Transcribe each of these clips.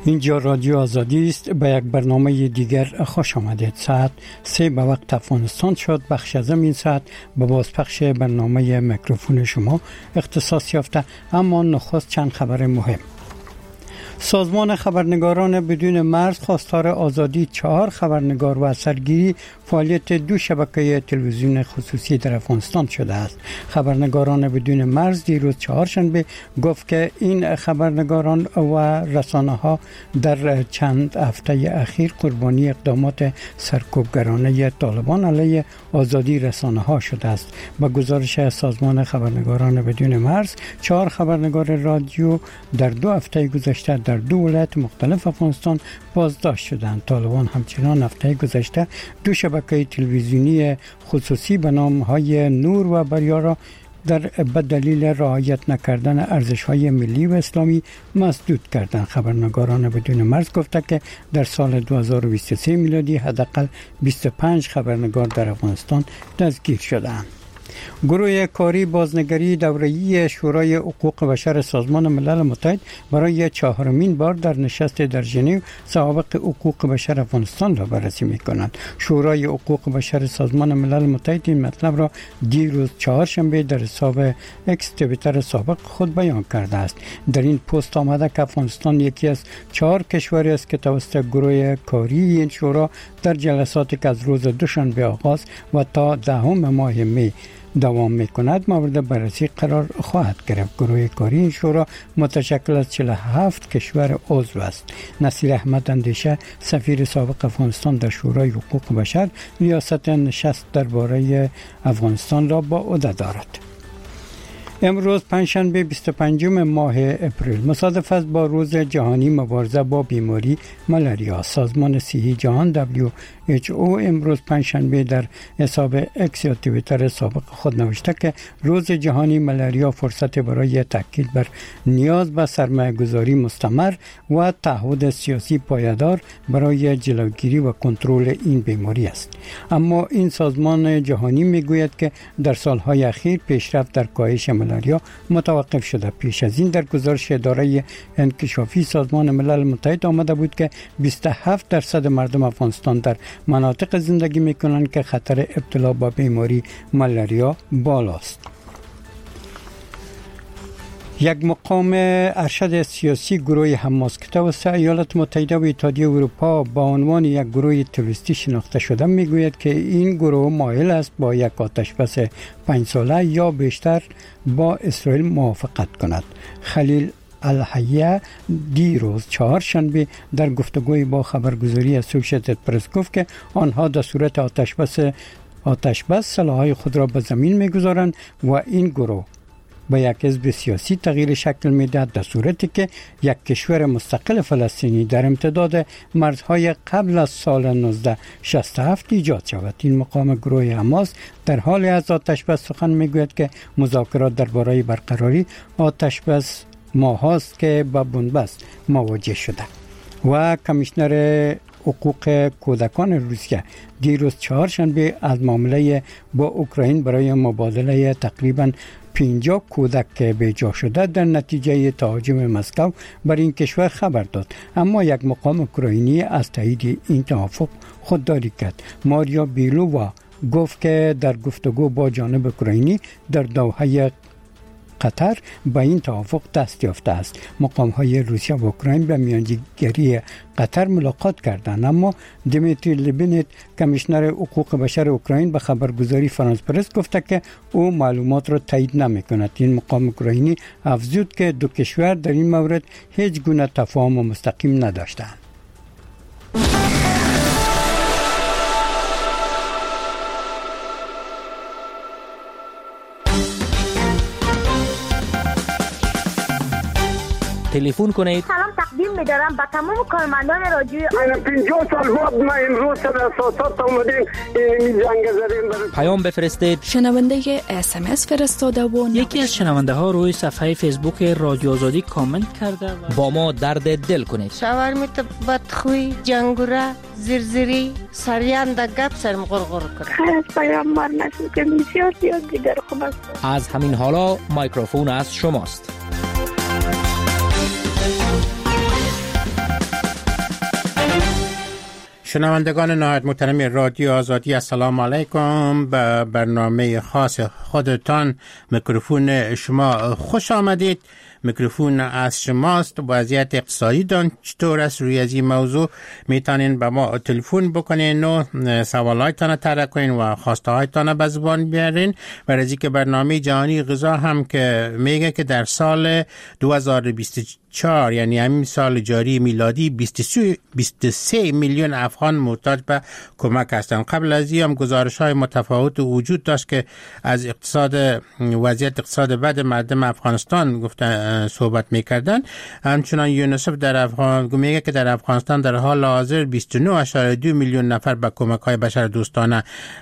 اینجا رادیو آزادی است. به یک برنامه دیگر خوش آمدید. ساعت 3 به وقت افغانستان شد. بخش از این ساعت به بازپخش برنامه میکروفون شما اختصاص یافته. اما نخست چند خبر مهم. سازمان خبرنگاران بدون مرز خواستار آزادی 4 خبرنگار و اثرگیری فعالیت 2 شبکه تلویزیون خصوصی در افغانستان شده است. خبرنگاران بدون مرز دیروز چهارشنبه گفت که این خبرنگاران و رسانه‌ها در چند هفته اخیر قربانی اقدامات سرکوبگرانه طالبان علیه آزادی رسانه‌ها شده است. با گزارش سازمان خبرنگاران بدون مرز 4 خبرنگار رادیو در 2 هفته گذشته در 2 ولایت مختلف افغانستان بازداشت شدند. طالبان همچنان هفته گذشته 2 شبکه تلویزیونی خصوصی به نام‌های نور و بریا را به دلیل رعایت نکردن ارزش‌های ملی و اسلامی مسدود کردند. خبرنگاران بدون مرز گفته که در سال 2023 میلادی حداقل 25 خبرنگار در افغانستان دستگیر شدند. گروه کاری بازنگری دوره‌ای شورای حقوق بشر سازمان ملل متحد برای 4مین بار در نشست در ژنو سوابق حقوق بشر افغانستان را بررسی می‌کند. شورای حقوق بشر سازمان ملل متحد این مطلب را دیروز چهارشنبه در حساب اکس توییتر سابق خود بیان کرده است. در این پست آمده که افغانستان یکی از 4 کشوری است که توسط گروه کاری این شورا در جلساتی که از روز دوشنبه آغاز و تا 10 ماه می دوام می‌کند مورد بررسی قرار خواهد گرفت. گروه کاری این شورا متشکل از 47 کشور عضو است. نصیر احمد اندیشه سفیر سابق افغانستان در شورای حقوق بشر ریاست نشست درباره افغانستان را به عهده دارد. امروز پنجشنبه 25 ماه اپریل مصادف است با روز جهانی مبارزه با بیماری ملاریا. سازمان صحی جهان WHO امروز پنجشنبه در حساب اکس یا توییتر سابق خود نوشته که روز جهانی ملاریا فرصت برای تاکید بر نیاز به سرمایه‌گذاری مستمر و تعهد سیاسی پایدار برای جلوگیری و کنترل این بیماری است. اما این سازمان جهانی میگوید که در سالهای اخیر پیشرفت در کاهش ملاریا متوقف شده. پیش از این در گزارش اداره انکشافی سازمان ملل متحد آمده بود که 27% مردم افغانستان در مناطق زندگی میکنند که خطر ابتلا به بیماری ملاریا بالاست. یک مقام ارشد سیاسی گروه حماس که توسط ایالات متحده و اتحادیه اروپا با عنوان یک گروه تروریستی شناخته شده میگوید که این گروه مایل است با یک آتشبس 5 ساله یا بیشتر با اسرائیل موافقت کند. خلیل الحیه دیروز چهارشنبه در گفتگوی با خبرگزاری اسوسییتد پرس گفت که آنها در صورت آتشبس سلاح‌های خود را به زمین میگذارند و این گروه به یک حزب سیاسی تغییر شکل میدهد در صورتی که یک کشور مستقل فلسطینی در امتداد مرزهای قبل از سال 1967 ایجاد شود. این مقام گروه حماس در حال از آتشبس سخن میگوید که مذاکرات درباره برقراری آتشبس ماهاست که با بنبست مواجه شده. و کمیشنر حقوق کودکان روسیه دیروز چهارشنبه از معامله با اوکراین برای مبادله تقریباً 50 کودک که به جا شده در نتیجه تهاجم مسکو بر این کشور خبر داد. اما یک مقام اوکراینی از تایید این توافق خودداری کرد. ماریا بیلووا گفت که در گفتگو با جانب اوکراینی در دوحه قطر با این توافق دست یافته است. مقام‌های روسیه و اوکراین به میانجیگری قطر ملاقات کردند، اما دیمیتری لیبینت کمیشنر حقوق بشر اوکراین به خبرگزاری فرانس پرس گفته که او معلومات را تایید نمی‌کند. این مقام اوکراینی افزود که 2 کشور در این مورد هیچ گونه تفاهم مستقیم نداشتند. تلفن کنید. سلام تقدیم می‌دارم به تمام کارمندان رادیو. من 50 سال بعد ما امروز در اساسات اومدیم این زنگ زدیم. پیام بفرستید. شنونده SMS فرستاده و یکی از شنونده ها روی صفحه فیسبوک رادیو آزادی کامنت کرده و با ما درد دل کنید. شاورمیت بدخوی جنگوره زرزری سریان در گپ سرم غرغر کرد. خیلی از پیام مار نشد که بسیار زیاد دیگر خوب است. از همین حالا میکروفون از شماست. شنوندگان نهایت محترم رادیو آزادی، السلام علیکم. به برنامه خاص خودتان میکروفون شما خوش آمدید. میکروفون از شماست. وضعیت اقتصادی دان چطور است؟ روی از این موضوع میتونین به ما تلفن بکنین و سوالایتان طرح کنین و خواسته هایتان به زبان بیارین. برای که برنامه جهانی غذا هم که میگه که در سال 2024 یعنی همین سال جاری میلادی 23 میلیون افغان محتاج به کمک هستند. قبل از این هم گزارش های متفاوت وجود داشت که از وضعیت اقتصاد بد مردم افغانستان گفتن صحبت میکردن. همچنان یونیسف در افغان میگه که در افغانستان در حال حاضر 29.2 میلیون نفر به کمک های بشر دوستانه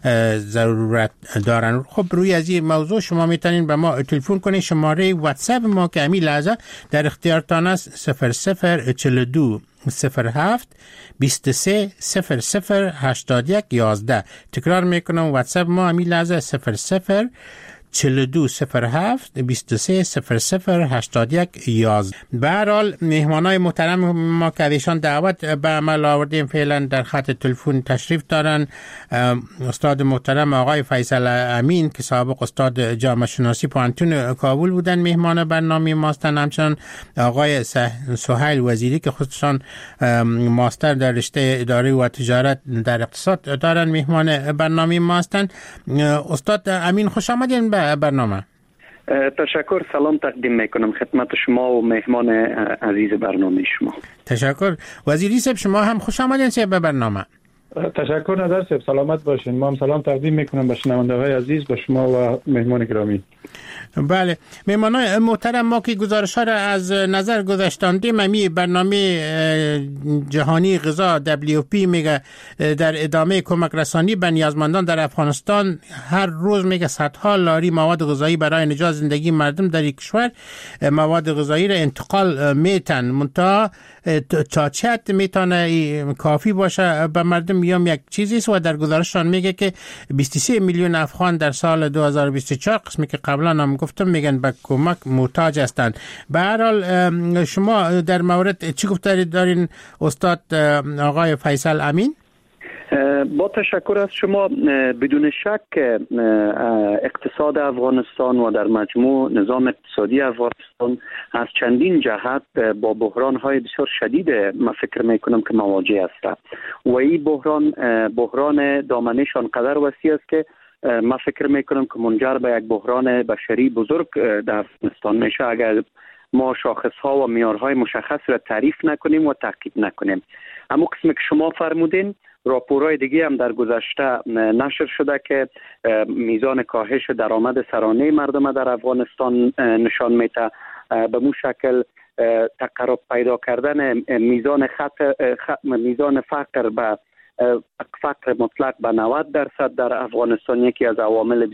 ضرورت دارن. خب روی از این موضوع شما میتونین به ما تلفن کنین. شماره واتساپ ما که همین لحظه در اختیارتان است 0042 07 23 00 81 11. تکرار میکنم واتساپ ما همین لحظه 00 42 07 23 00 81 11. به هر حال مهمانای محترم ما که ایشان دعوت به عمل آوردیم فعلا در خط تلفن تشریف دارن. استاد محترم آقای فیصل امین که سابق استاد جامعه شناسی پانتون کابل بودن مهمان برنامه ماستن. همچنان آقای سهیل وزیری که خودشان ماستر در رشته اداره و تجارت در اقتصاد دارن مهمان برنامه ماستن. استاد امین خوش آمدین به برنامه. تشکر. سلام تقدیم میکنم خدمت شما و مهمان عزیز برنامه شما. تشکر. وزیری صاحب شما هم خوش آمدین به برنامه. تشکر نظر صاحب، سلامت باشین. ما هم سلام تقدیم میکنم به شنونده‌های عزیز، به شما و مهمان گرامی. بله مهمانان محترم، ما که گزارش ها را از نظر گذاشتاندیم امی برنامه جهانی غذا WFP میگه در ادامه کمک رسانی به نیازمندان در افغانستان هر روز میگه صدها لاری مواد غذایی برای نجات زندگی مردم در یک کشور مواد غذایی را انتقال میتن. منتها تا چه حد میتونه کافی باشه به مردم یا یک چیزی است و در گزارششان میگه که 23 میلیون افغان در سال 2024 قسمی که قبلا هم گفتم میگن به کمک محتاج هستند. به هر حال شما در مورد چی گفته دارین استاد آقای فیصل امین؟ با تشکر از شما. بدون شک اقتصاد افغانستان و در مجموع نظام اقتصادی افغانستان از چندین جهت با بحران‌های بسیار شدید من فکر میکنم که مواجه است و این بحران دامنش آنقدر وسیع است که من فکر میکنم که منجر به یک بحران بشری بزرگ در افغانستان میشه اگر ما شاخص‌ها و معیارهای مشخص را تعریف نکنیم و تحقیق نکنیم. اما قسمی که شما فرمودین راپورهای دیگه هم در گذشته نشر شده که میزان کاهش درآمد سرانه مردم در افغانستان نشان میده. به مو شکل تقرب پیدا کردن میزان فقر به فقر مطلق به 90% در افغانستان یکی از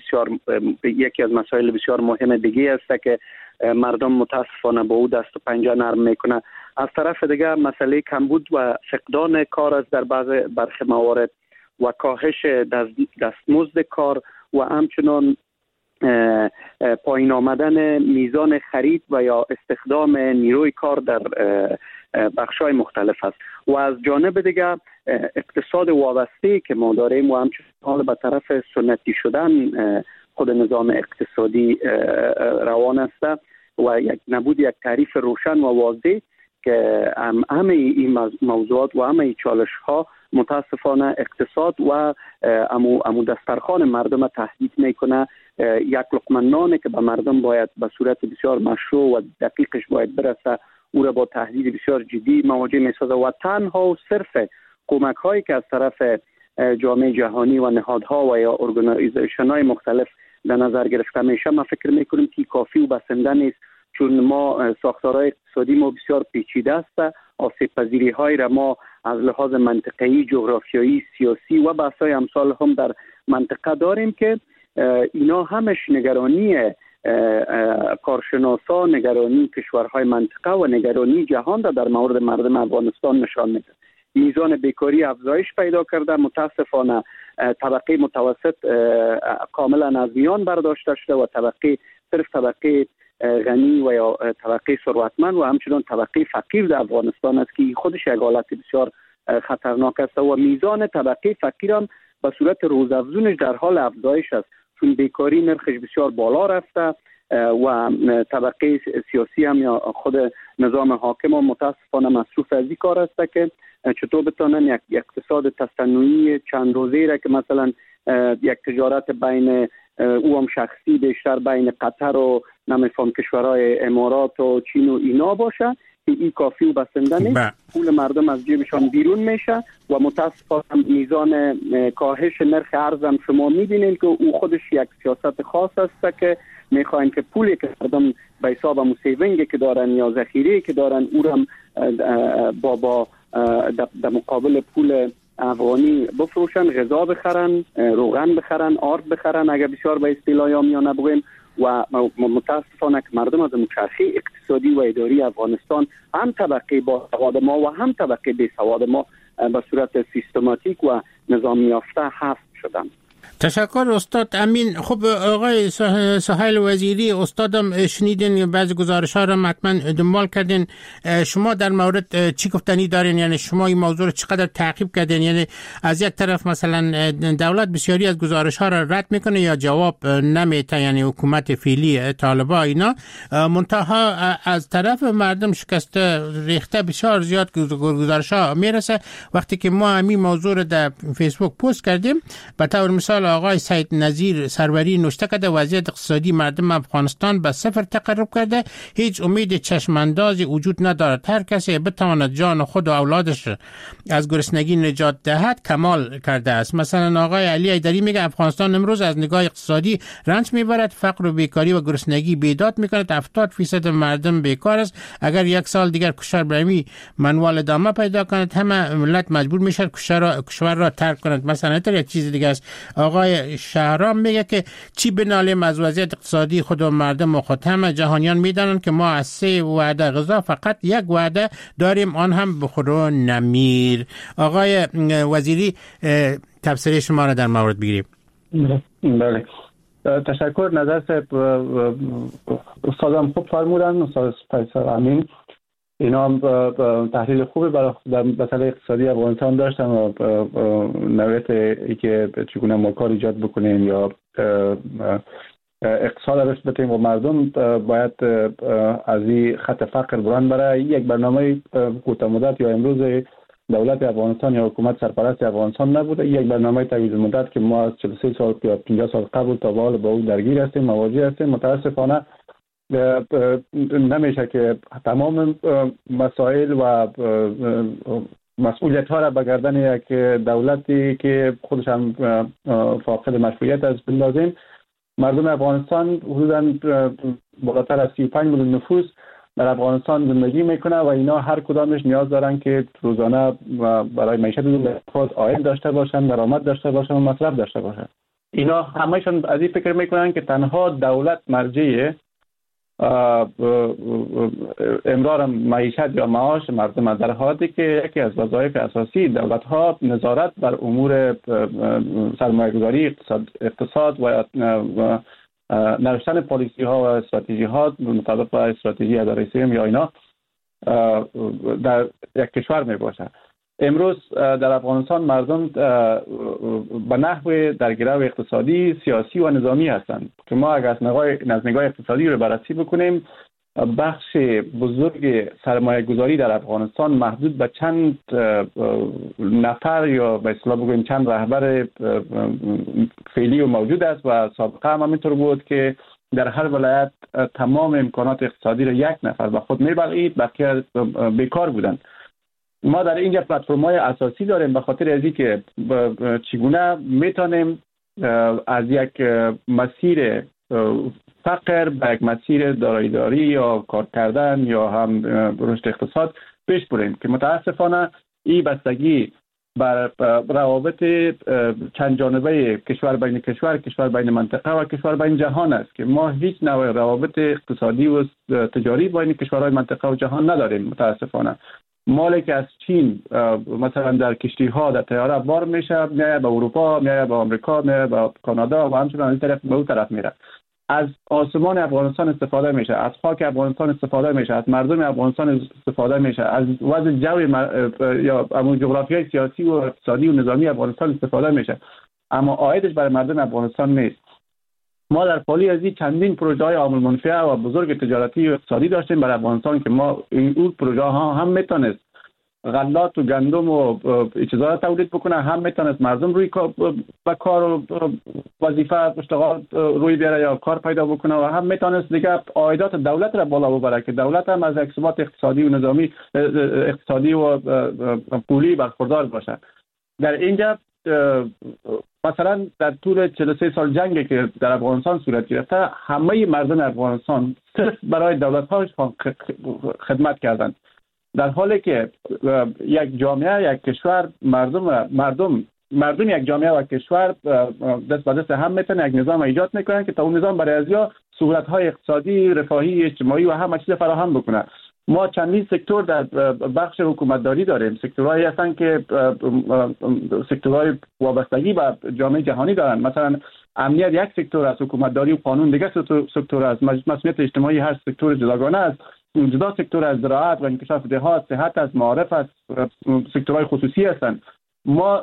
مسائل بسیار مهم دیگه است که مردم متاسفانه به او دست و پنجه نرم میکنه. از طرف دیگه مسئله کمبود و فقدان کار است در برخی موارد و کاهش دستمزد کار و همچنان پایین آمدن میزان خرید و یا استخدام نیروی کار در بخش‌های مختلف است. و از جانب دیگه اقتصاد وابسته که ما داریم و همچنان به طرف سنتی شدن خود نظام اقتصادی روان است و نبود یک تعریف روشن و واضح که همه این موضوعات و همه این چالش ها متاسفانه اقتصاد و امو دسترخوان مردم تهدید میکنه. یک لقمه نانی که به مردم باید به صورت بسیار مشروع و دقیقش باید برسه او را با تهدید بسیار جدی مواجه میسازه و تنها و صرف کمک هایی که از طرف جامعه جهانی و نهادها و یا ارگانیزیشن های مختلف در نظر گرفته میشه من فکر میکنم که کافی و بسنده نیست، چون ما ساختارهای اقتصادی ما بسیار پیچیده است. آسیب پذیری های را ما از لحاظ منطقه‌ای، جغرافیایی، سیاسی و بحث‌های امثال هم در منطقه داریم که اینا همش نگرانی کارشناسان، نگرانی کشورهای منطقه و نگرانی جهان را در مورد مردم افغانستان نشان میده. میزان بیکاری افزایش پیدا کرده، متاسفانه طبقه متوسط کاملا از میان برداشته شده و صرف طبقه غنی و یا طبقه ثروتمند و همچنان طبقه فقیر در افغانستان است که خودش یک حالت بسیار خطرناک است و میزان طبقه فقیر هم به صورت روزافزونش در حال افزایش است، چون بیکاری نرخش بسیار بالا رفته و طبقه سیاسی هم یا خود نظام حاکم هم متاسفانه مصروف از این کار است که چطور بتونن یک اقتصاد تصنعی چند روزه را که مثلا یک تجارت بین او هم شخصی بیشتر بین قطر و نمیفهم کشورهای امارات و چین و اینا باشه، این کافی و بسنده نیست. پول مردم از جیبشان بیرون میشه و متاسفانه میزان کاهش نرخ ارز هم شما میبینید که او خودش یک سیاست خاص است که میخواین که پولی که مردم به حساب موسیونگی که دارن یا ذخیره که دارن او هم با در مقابل پول افغانی بفروشن، غذا بخرن، روغن بخرن، آرد بخرن اگر بسیار به اصطلاح یا نبگیم. و متاسفانه که مردم از چرخه اقتصادی و اداری افغانستان هم طبقه با سواد ما و هم طبقه بی سواد ما به صورت سیستماتیک و نظامی یافته حذف شدن. تشکر استاد امین. خب آقای سهیل وزیری، استادم شنیدین بعضی گزارش ها را حتما دنبال کردین، شما در مورد چی گفتنی دارین؟ یعنی شما این موضوع رو چقدر تعقیب کردین؟ یعنی از یک طرف مثلا دولت بسیاری از گزارش ها را رد میکنه یا جواب نمیده، یعنی حکومت فعلی طالبان اینا، منتها از طرف مردم شکسته ریخته بسیار زیاد گزارش ها میرسه. وقتی که ما همین موضوع رو در فیسبوک پست کردیم، به طور مثال آقای سید نظیر سروری نوشته کرده وضعیت اقتصادی مردم افغانستان به صفر تقرب کرده، هیچ امید چشماندازی وجود ندارد، هر کسی بتواند جان خود و اولادش از گرسنگی نجات دهد کمال کرده است. مثلا آقای علی ایدری میگه افغانستان امروز از نگاه اقتصادی رنج میبرد، فقر و بیکاری و گرسنگی بیداد میکند، 70% مردم بیکار است. اگر یک سال دیگر کشور برمی منوال ادامه پیدا کند، همه ملت مجبور میشد کشور را ترک کند. مثلا یک چیز دیگه است. آقای شهرام میگه که چی بنالیم از وضعیت اقتصادی خود و مردم و خود، همه جهانیان میدانند که ما از 3 وعده غذا فقط یک وعده داریم، آن هم بخور و نمیر. آقای وزیری تبصره شما را در مورد بگیریم. بله، تشکر. نظر صاحب استادم خوب فرمودن، استاد فیصل امین. اینا هم تحلیل خوبی برای مسئله اقتصادی افغانستان داشتن و نوعیت ای که چگونه ما کار ایجاد بکنیم یا اقتصاد رشد بدیم و مردم باید از این خط فقر بران برای یک برنامه کوتاه مدت یا امروز دولت افغانستان یا حکومت سرپرست افغانستان نبوده، یک برنامه طویل مدت که ما از 43 سال یا 50 سال قبل تا به حال با او درگیر هستیم، مواجه هستیم. متاسفانه نمیشه که تمام مسائل و مسئولیت ها را به گردن یک دولتی که خودش هم فاقد مشروعیت است بندازیم. مردم افغانستان حدوداً بالاتر از 35 میلیون نفوس در افغانستان زندگی میکنه و اینا هر کدامش نیاز دارن که روزانه برای معیشت خود عاید داشته باشن، درآمد داشته باشن و مصرف داشته باشن. اینا همه‌شون از این فکر میکنن که تنها دولت مرجع امرار معیشت یا معاش مردم، در حالی که یکی از وظایف اساسی دولت ها نظارت بر امور سرمایه‌گذاری، اقتصاد و نوشتن پالیسی ها و استراتژی ها مطابق با استراتژی اداره سیم یا اینا در یک کشور می باشه. امروز در افغانستان مردم به نحو در گرو اقتصادی، سیاسی و نظامی هستند که ما اگر از نگاه اقتصادی رو بررسی بکنیم، بخش بزرگ سرمایه گذاری در افغانستان محدود به چند نفر یا به اصطلاح بگوییم چند رهبر فعلی و موجود است و سابقه هم همینطور بود که در هر ولایت تمام امکانات اقتصادی را یک نفر به خود می‌بلعید، بقیه بیکار بودند. ما در اینجا پلتفرم‌های اساسی داریم به خاطر از اینکه چگونه میتونیم از یک مسیر فقر به یک مسیر دارایی‌داری یا کار کردن یا هم رشد اقتصاد پیش بریم که متاسفانه این بستگی بر روابط چند جانبه کشور بین کشور، کشور بین منطقه و کشور بین جهان است که ما هیچ نوع روابط اقتصادی و تجاری بین کشورهای منطقه و جهان نداریم. متاسفانه مالی که از چین مثلا در کشتی ها در طیاره بار میشه، میاد به اروپا، میاد به آمریکا، میاد به کانادا و همچنین این طرف به اون طرف میره. از آسمان افغانستان استفاده میشه، از خاک افغانستان استفاده میشه، از مردم افغانستان استفاده میشه، از وضع جو یا همون جغرافیای سیاسی و اقتصادی و نظامی افغانستان استفاده میشه، اما عایدش برای مردم افغانستان نیست. ما در پالی ازی چندین پروژه های عامل منفعه و بزرگ تجارتی و اقتصادی داشتیم برای افغانستان که ما این پروژه ها هم میتونست غلات و گندم و چیزا تولید بکنه، هم میتونست مردم روی با کار و وظیفه اشتغال روی بیاره یا کار پیدا بکنه و هم میتونست دیگه عایدات دولت را بالا ببره که دولت هم از ثبات اقتصادی و نظامی اقتصادی و پولی برخوردار باشه. در اینجا مثلا در طول 43 سال جنگی که در افغانستان صورت گرفته، همه مردم افغانستان صرف برای دولت‌هاش خدمت کردند، در حالی که یک جامعه، یک کشور، مردم یک جامعه و کشور دست به دست هم میتونه یک نظام ایجاد میکنن که تا اون نظام برای ازیا سهولت‌های اقتصادی، رفاهی، اجتماعی و همه چیز فراهم بکنه. ما چندین سکتور در بخش حکومتداری داریم، سکتورهایی هستن که سکتورهای وابستگی به جامعه جهانی دارن. مثلا امنیت یک سکتور است، حکومتداری و قانون دیگه سکتور است، مسئولیت اجتماعی هر سکتور جداگانه است، جدا سکتور از زراعت و انکشاف دهات، صحت از معارف است، سکتورهای خصوصی هستند. ما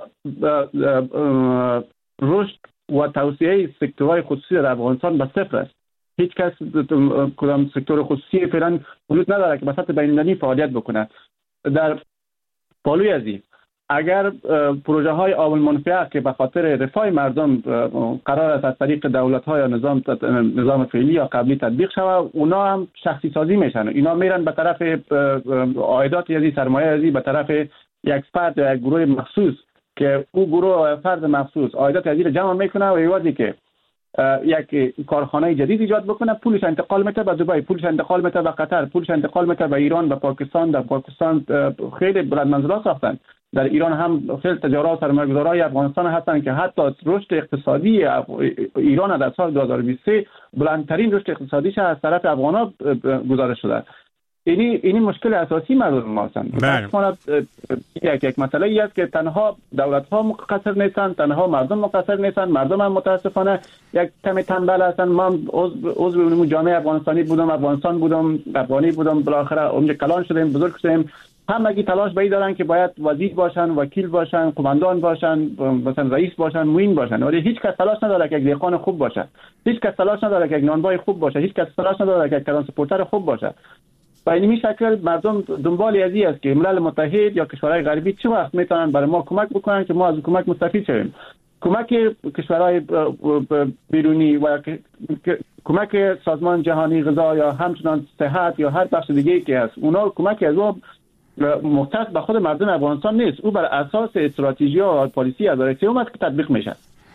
رشد و توسعه سکتورهای خصوصی در افغانستان به صفر است. هیچ کس کدام سکتور خصوصی فعلا وجود نداره که به سطح بین‌المللی فعالیت بکنه. در پالوی ازی اگر پروژه های عامل منفعه که به خاطر رفاه مردم قرار است از طریق دولت ها یا نظام فعلی یا قبلی تطبیق شود، اونا هم شخصی سازی میشن. اینا میرن به طرف عایدات ازی، سرمایه ازی به طرف یک فرد یا یک گروه مخصوص که او گروه فرد مخصوص عایدات ازی رو جمع میکنه و ایوازی که یک کارخانه جدید ایجاد بکنه، پولش انتقال میده به دبی، پولش انتقال میده به قطر، پولش انتقال میده به ایران و پاکستان. در پاکستان خیلی بلند منزلات ساختن. در ایران هم خیلی تجارت و سرمایه‌گذارای افغانستان هستند که حتی رشد اقتصادی ایران در سال 2023 بلندترین رشد اقتصادیش از طرف افغانا گزارش شده. این مشکل اساسی مردم ما هستند. یک مسئله ای است که تنها دولت‌ها مقصر نیستند، تنها مردم مقصر نیستند. مردم هم متاسفانه یک کمی تنبل هستند. من عضو اون جامعه افغانی بودم، بالاخره اونجا کلان شدیم، بزرگ شدیم. همگی تلاش به این دارن که باید وزیر باشن، وکیل باشن، قماندان باشن، مثلا رئیس باشن، معین باشن، ولی هیچ کس تلاش نداره که یک دهقان خوب باشه، هیچ کس تلاش نداره که یک نانوای خوب باشه، هیچ کس تلاش نداره که یک ترانسپورتر خوب باشه. و این شکل مردم دنبال ازی است که ملل متحد یا کشورهای غربی چه وقت میتونن برای ما کمک بکنن که ما از کمک مستفید شویم. کمک کشورهای بیرونی و کمک سازمان جهانی غذا یا همچنان صحت یا هر بخش دیگه‌ای که هست، اونا کمک از او مختص به خود مردم افغانستان نیست، او بر اساس استراتژی و پالیسی 2003 است که تطبیق میشه.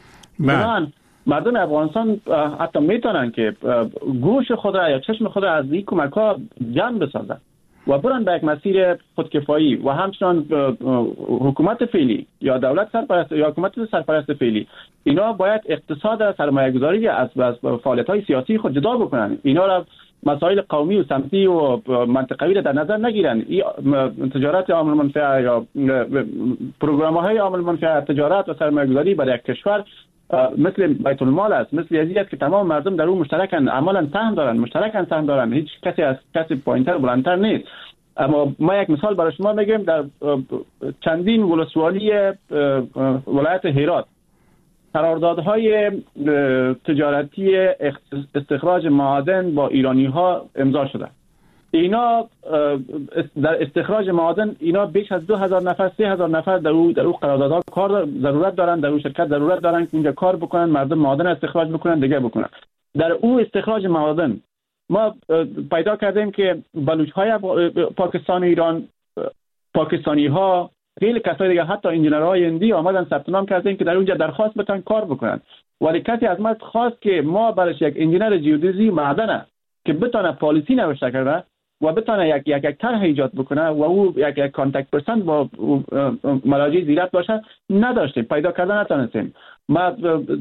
مردم افغانستان حتی میتونن که گوش خود را یا چشم خود را از این کمک ها جمع بسازن و برن به یک مسیر خودکفایی و همچنان حکومت فعلی یا دولت سرپرست یا حکومت سرپرست فعلی اینا باید اقتصاد سرمایه گذاری از فعالیت های سیاسی خود جدا بکنن. اینا را مسائل قومی و سمتی و منطقوی را در نظر نگیرن. تجارت عامل منفعه یا پروگرام‌های عامل منفعه، تجارت و سرمایه گذاری برای یک کشور مثل بیت المال است، مثل ازیت که تمام مردم در اون مشترکن، عملا سهم دارن، هیچ کسی از کسی پایینتر بلندتر نیست. اما ما یک مثال برای شما میگم. در چندین ولسوالی ولایت هرات قراردادهای تجارتی استخراج معادن با ایرانی ها امضا شده. اینا در استخراج معادن اینا بیش از 2000 نفر 3000 نفر در او قراردادها کار ضرورت دارن، در او شرکت ضرورت دارن که اونجا کار بکنن، مردم معادن استخراج بکنن، دیگه بکنن. در او استخراج معادن ما پیدا کردیم که بلوچ‌های پاکستان، ایران، پاکستانی ها، خیلی کسای دیگه، حتی انجینرهای هندی آمدن ثبت نام کردن که در اونجا درخواست بتن کار بکنن. ولی کسی از ما خواست که ما براش یک انجینر جیودزی معدن که بتونه پالیسی نوشته کنه و بتونه یک طرح ایجاد بکنه و او یک کانتکت پرسن با مراجع زیرت باشه، نداشتیم، پیدا کردن نتونستیم. ما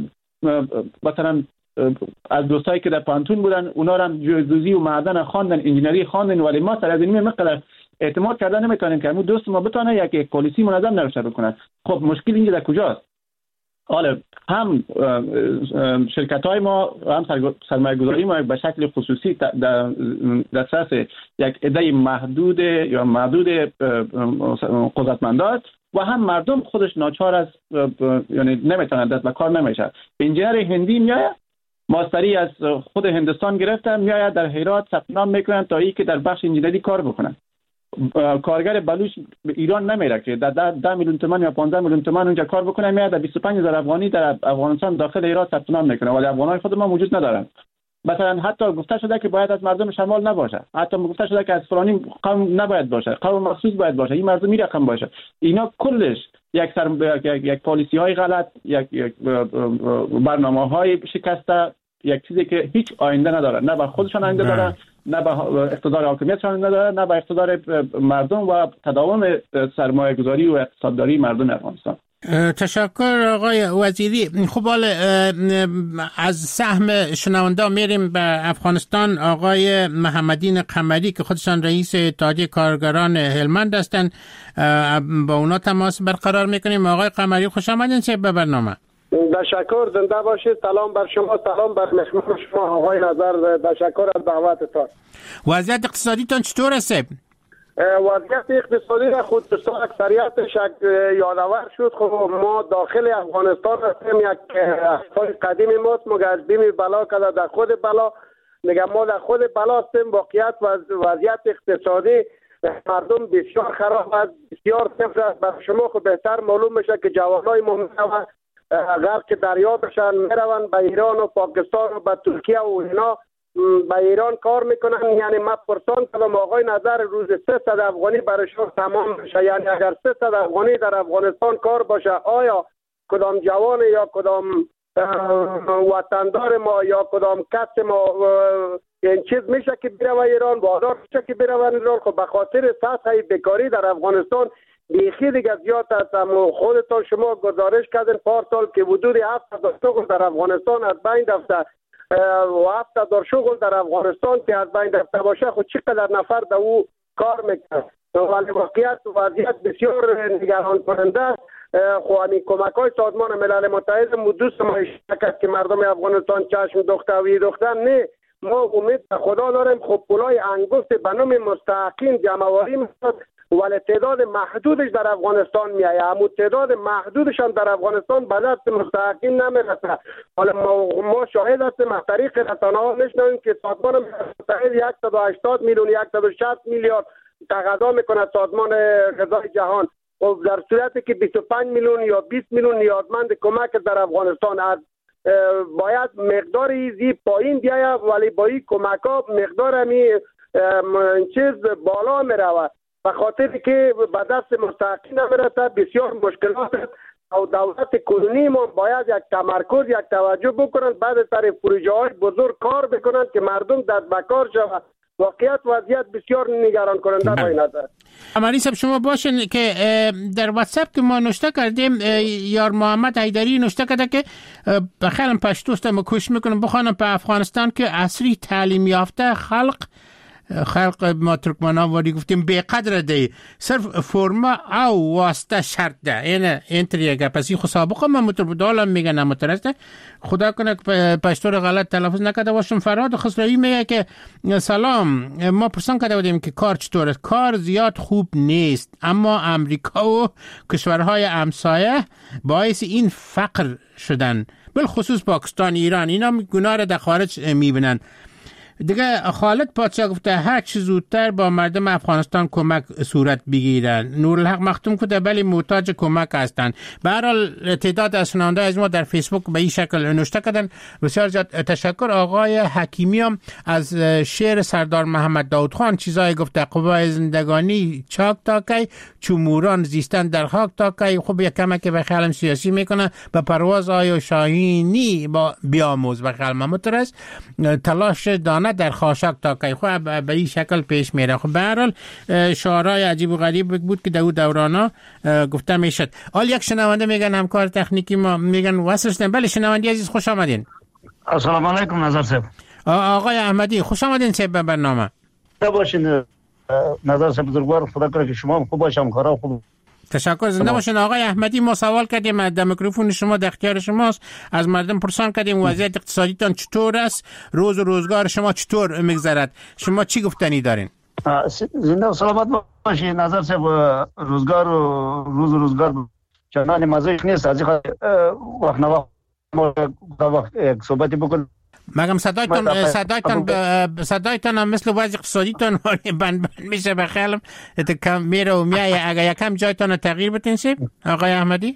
مثلا از دوستایی که در پانتون بودن اونا هم جیودزی و معدن خواندن، انجینری خواندن، ولی ما سر از این مقدار اعتماد کردن نمیتونیم که همون دوست ما بتونه یک پالیسی منظم نوشته بکنه. خب مشکل اینجا در کجاست؟ حالا هم شرکت های ما هم سرمایه گذاری ما به شکل خصوصی در دسترس یک عده محدود یا معدود قدرتمندان و هم مردم خودش ناچار است، یعنی نمیتونه دست به کار نمیشه. انجینر هندی میاد ماستری از خود هندستان گرفته میاد در هرات ثبت نام میکنن تا اینکه در بخش انجینری کار بکنن. کارگر بلوچ ایران نمیره که در 10 میلیون تومان یا 15 میلیون تومان اونجا کار بکنه، میاد 25000 افغانی در افغانستان داخل ایران ثبت نام میکنه، ولی افغانای خود ما موجود ندارن. مثلا حتی گفته شده که باید از مردم شمال نباشه، حتی گفته شده که از فلانی قوم نباید باشه، قوم مخصوص باید باشه، این مردمی رقم باشه. اینا کلش یک پالیسی های غلط، یک برنامه‌های شکسته، یک چیزی که هیچ آینده نداره، نه به خودشان آینده داره، نه به اقتدار حاکمیتشان نداره، نه به اقتدار مردم و تداوم سرمایه گذاری و اقتصادداری مردم افغانستان. تشکر آقای وزیری. خب حالا از سهم شنونده میریم به افغانستان. آقای محمدین قمری که خودشان رئیس اتحادیه کارگران هلمند هستند، با اونا تماس برقرار میکنیم. آقای قمری خوش آمدین به برنامه. تشکر، زنده باشید. سلام بر شما، سلام بر مهمان شما آقای نظر. تشکر از دعوتتان. وضعیت اقتصادیتان چطور است؟ وضعیت اقتصادی خود دوستان اکثریتش یادآور شد. خب ما داخل افغانستان هستیم، یک اصفای قدیمی ماست، مگه از بیم بلا کده در خود بلا، میگم ما در خود بلا هستیم. واقعیت وضعیت اقتصادی مردم بسیار خراب است، بسیار صفر است. برای شما خب بهتر معلوم میشه که جوانای ما میروند غرق دریا بشن، میروند به ایران و پاکستان و به ترکیه و اینا به ایران کار میکنن. یعنی من پرسان کردم آقای نظر روز 300 افغانی برایشون تمام بشه، یعنی اگر 300 افغانی در افغانستان کار باشه، آیا کدام جوان یا کدام وطندار ما یا کدام کس ما این چیز میشه که بره ایران، وادار میشه که بره ایران؟ خب به خاطر سطح بیکاری در افغانستان بیخی دیگه زیاد است. خودتان شما گزارش کردین پارسال که حدود 7000 شغل در افغانستان از بین رفته و 7000 شغل در افغانستان که از بین رفته باشه، خود چقدر نفر در او کار میکنه؟ ولی واقعیت وضعیت بسیار نگران کننده است. خب همین کمک های سازمان ملل متحد مدوس ما شکست که مردم افغانستان چشم دوخته و دوختن نه. ما امید به خدا داریم. خب پولای انگشت به نام مستحقین جمع‌آوری می‌شود، ولی تعداد محدودش در افغانستان میایه. همون تعداد محدودشان در افغانستان به دست مستحقین نمیرسه. حالا ما شاهد هستیم از طریق رسانه‌ها میشنویم که سازمان ملل متحد 180 میلیون 160 میلیارد تقاضا میکنه سازمان غذای جهان. و در صورتی که 25 میلیون یا 20 میلیون نیازمند کمک در افغانستان است، باید مقدار ایزی پایین بیایه، ولی با این کمک ها مقدار همی چیز بالا میرود. به خاطر که به دست مستحقین نمیرسه، بسیار مشکلات است. و دولت کنونی ما باید یک تمرکز، یک توجه بکنند، بعد سر پروژه های بزرگ کار بکنند که مردم دست به کار شود. واقعیت وضعیت بسیار نگران کننده با این نظر. عملی صاحب شما باشین که در واتساپ که ما نوشته کردیم، یار محمد حیدری نوشته کرده که بخیرم پشتوست ما کوشش میکنم بخوانم په افغانستان که عصری تعلیم یافته خلق ما ترکمنان واری گفتیم به قدر دی صرف فرما او واسطه شرط ده. یعنی اینطوریه پس این سابقه من متردالم میگن نمترسته. خدا کنه پشتور غلط تلفظ نکرده باشم. فرهاد خسروی میگه که سلام، ما پرسان کرده بودیم که کار چطور است. کار زیاد خوب نیست، اما امریکا و کشورهای همسایه باعث این فقر شدن، بالخصوص پاکستان، ایران. اینا گناه را در خارج میبینن. دیگه خالد پادشاه گفته هر چه زودتر با مردم افغانستان کمک صورت بگیرن. نورالحق مختوم کده بلی محتاج کمک هستند. به هر حال تعداد از شنونده از ما در فیسبوک به این شکل نوشته کردن. بسیار زیاد تشکر. آقای حکیمی هم از شعر سردار محمد داود خان چیزایی گفته. قوای زندگانی چاک تا کی، چوموران زیستن در خاک تا کی. خوب یک کمک به خیالم سیاسی میکنه. به پرواز آیا شاهینی با بیاموز به خیال ممترس تلاش دانه در خاشاک تا کی. خب به این شکل پیش میره. خب به هر حال شعرهای عجیب و غریب بود که در دورانا گفته میشد. حال یک شنونده میگن همکار تکنیکی ما میگن واسه بله شنونده عزیز خوش آمدین. السلام علیکم نظر صاحب. آقای احمدی خوش آمدین صاحب به برنامه. باشین نظر صاحب بزرگوار، خدا کنه که شما خوب باشم، کارا خوب. تشکر. زنده باشین آقای احمدی. ما سوال کردیم در میکروفون شما، در اختیار شماست. از مردم پرسان کردیم وضعیت اقتصادیتان چطور است، روز و روزگار شما چطور میگذرد، شما چی گفتنی دارین؟ زنده و سلامت باشی. نظر صاحب روزگار و روزگار چنان مزه‌اش نیست. از این وقت نوقت ما یک صحبتی بکن. مگم صدایتان هم مثل وضع اقتصادیتان بند میشه به خیالم کم میره و میایه. اگر یکم جایتان تغییر بتین سیب آقای احمدی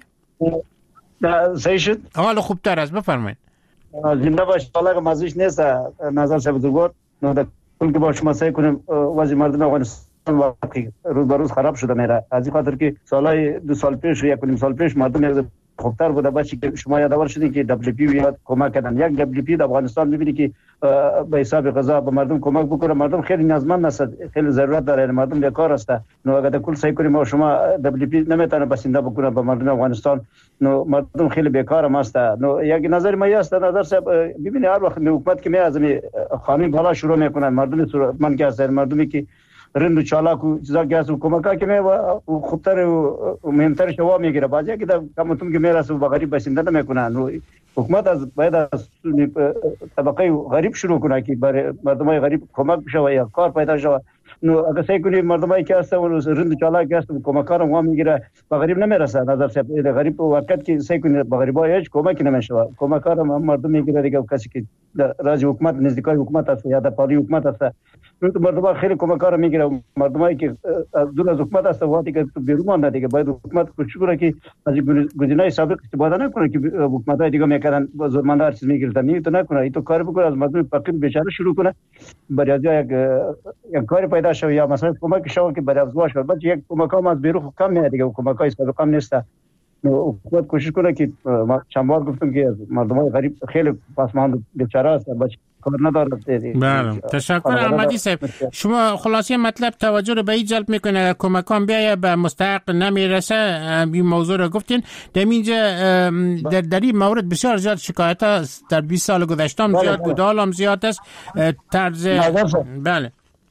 صحیح شد؟ حالا خوبتر است، بفرمایید. زنده باش. حالا که مزه‌اش نیست نظر صاحب بزرگوار، کل که با شما سعی کنیم وضع مردم افغانستان واقعی روز به روز خراب شده میره. از این خاطر که سالهای 2 سال پیش یا 1.5 سال پیش مردم خوبتر بوده باشه که شما یادآور شدین که WFP یاد کمک کردن. یک WFP در افغانستان می‌بینی که به حساب غذا به مردم کمک بکنه. مردم خیلی نیازمند است، خیلی ضرورت داره، مردم بیکار است. نو اگر کل سعی کنیم شما WFP نمیتونه بسنده بکنه به مردم افغانستان، نو مردم خیلی بیکار است. نو یک نظر ما است، نظر صاحب ببینید هر وقت حکومت که میازمی خانه بالا شروع میکنن مردم من که هستن، مردمی که رند و چالاک و چیزا که هست کمک که می خوبتر و مهمتر شوا میگیره. بعضی که کمتون که میرسه و غریب بسنده نمیکنن. حکومت از باید از طبقه غریب شروع کنه که برای مردمای غریب کمک بشه یا کار پیدا شه. نو اگه سعی کنیم مردمایی که هستن و رند و چالاک هستن کمکار هم میگیره به غریب نمیرسه. نظر صاحب غریب وقت که سعی کنیم به غریبا هیچ کمک نمیشه. کمکار هم مردم میگیره دیگه. کسی که راز حکومت نزدیکای حکومت است یا در پالی حکومت است، مردم خیلی کمکار میگیره. مردمایی که دور از حکومت است وقتی که بیرون مانده دیگه باید حکومت کوشش کنه که از گزینه‌های سابق استفاده نکنه که حکومت‌های دیگه میکردن زورمنده هر چیز میگیرن. این تو نکنه، این تو کار بکنه از مردم فقیر بیچاره شروع کنه برای یک کار پیدا شه یا مثلا کمک شو که برای افزایش شه. بعد یک کمک هم از بیرون کم میاد دیگه، کمک‌های سابق هم نیست. حکومت کوشش کنه که چند بار گفتم که مردمای غریب خیلی پسماند بیچاره هستن، کار نداره. بله تشکر احمدی صاحب. شما خلاصه مطلب توجه رو به این جلب میکنه اگر کمکان بیایه به مستحق نمیرسه. این موضوع رو گفتین در اینجا در این مورد بسیار زیاد شکایت است. در 20 سال گذشته هم زیاد بود، حال هم زیاد است. طرز بله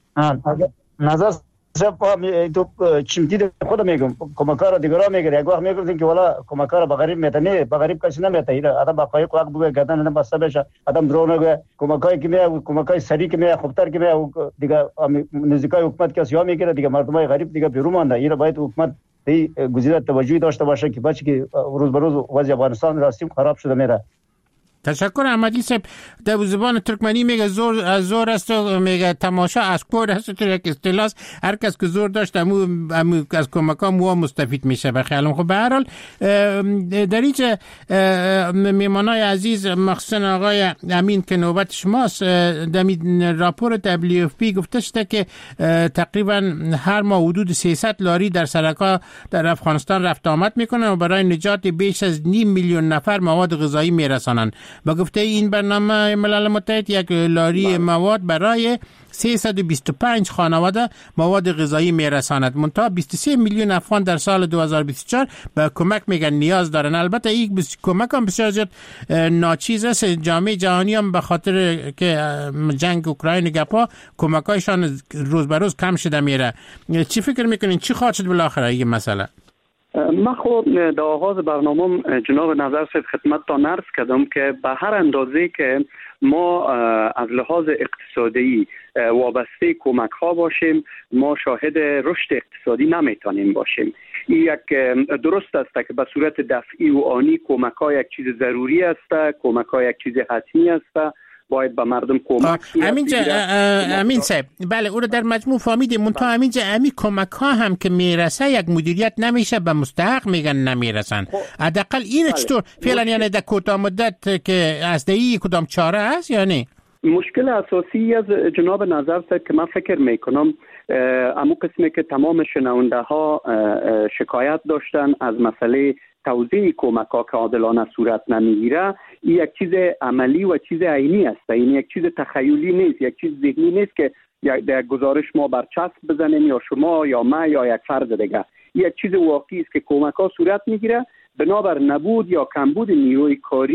نظر صاحب تو چی میگید خود میگم کمکار دیگران میگه. یک وقت میگفتین که والا کمکار به غریب میتنه، به غریب کسی نمیتنه. آدم با پای کوک بگه گردن نه بس بشه، آدم درو نگه. کمکای کی میاد، کمکای سری کی میاد، خوبتر کی میاد دیگه نزدیکای حکومت کسی ها میگیره دیگه. مردمای غریب دیگه بیرون مونده. این باید حکومت به گزینه توجهی داشته باشه که بچه که روز به روز وضع افغانستان راستیم خراب شده میره. تشکر احمدی صاحب. در زبان ترکمنی میگه زور است و میگه تماشا از کور است. تو یک اصطلاح هر کس که زور داشت امو از کمکا مو مستفید میشه به خیالم. خب به هر حال در اینجا میمانای عزیز مخصوصا آقای امین که نوبت شماست، در راپور WFP گفته شده که تقریبا هر ماه حدود 300 لاری در سرک‌ها در افغانستان رفت آمد میکنن و برای نجات بیش از 5 میلیون نفر مواد غذایی میرسانند. با گفته این برنامه ملل متحد یک لاری مواد برای 325 خانواده مواد غذایی میرساند. منتها 23 میلیون افغان در سال 2024 به کمک میگن نیاز دارن. البته این کمک هم بسیار زیاد ناچیز است. جامعه جهانی هم به خاطر که جنگ اوکراین گپا کمکایشان روز به روز کم شده میره. چی فکر میکنین چی خواهد شد بالاخره این مسئله؟ من خود در آغاز برنامه جناب نظر صاحب خدمتتان عرض کردم که به هر اندازه که ما از لحاظ اقتصادی وابسته کمک ها باشیم، ما شاهد رشد اقتصادی نمیتونیم باشیم. این یک درست است که به صورت دفعی و آنی کمک ها یک چیز ضروری است، کمک ها یک چیز حتمی است، باید به مردم کمک امین صاحب بله او رو در مجموع فهمیدیم. منتها امینجا امی کمک ها هم که میرسه یک مدیریت نمیشه، به مستحق میگن نمیرسن. حداقل این چطور فعلا یعنی در کوتاه مدت که از دهی کدام چاره هست یا نه؟ مشکل اساسی از جناب نظر صاحب که من فکر میکنم امو قسمی که تمام شنونده ها شکایت داشتن از مسئله توزیع کمک ها که عادلانه صورت نمیگیره. این یک چیز عملی و چیز عینی است. این یک چیز تخیلی نیست، یک چیز ذهنی نیست که در گزارش ما برچسب بزنیم یا شما یا من یا یک فرد دیگه. یک چیز واقعی است که کمک ها صورت میگیره بنابر نبود یا کمبود نیروی کاری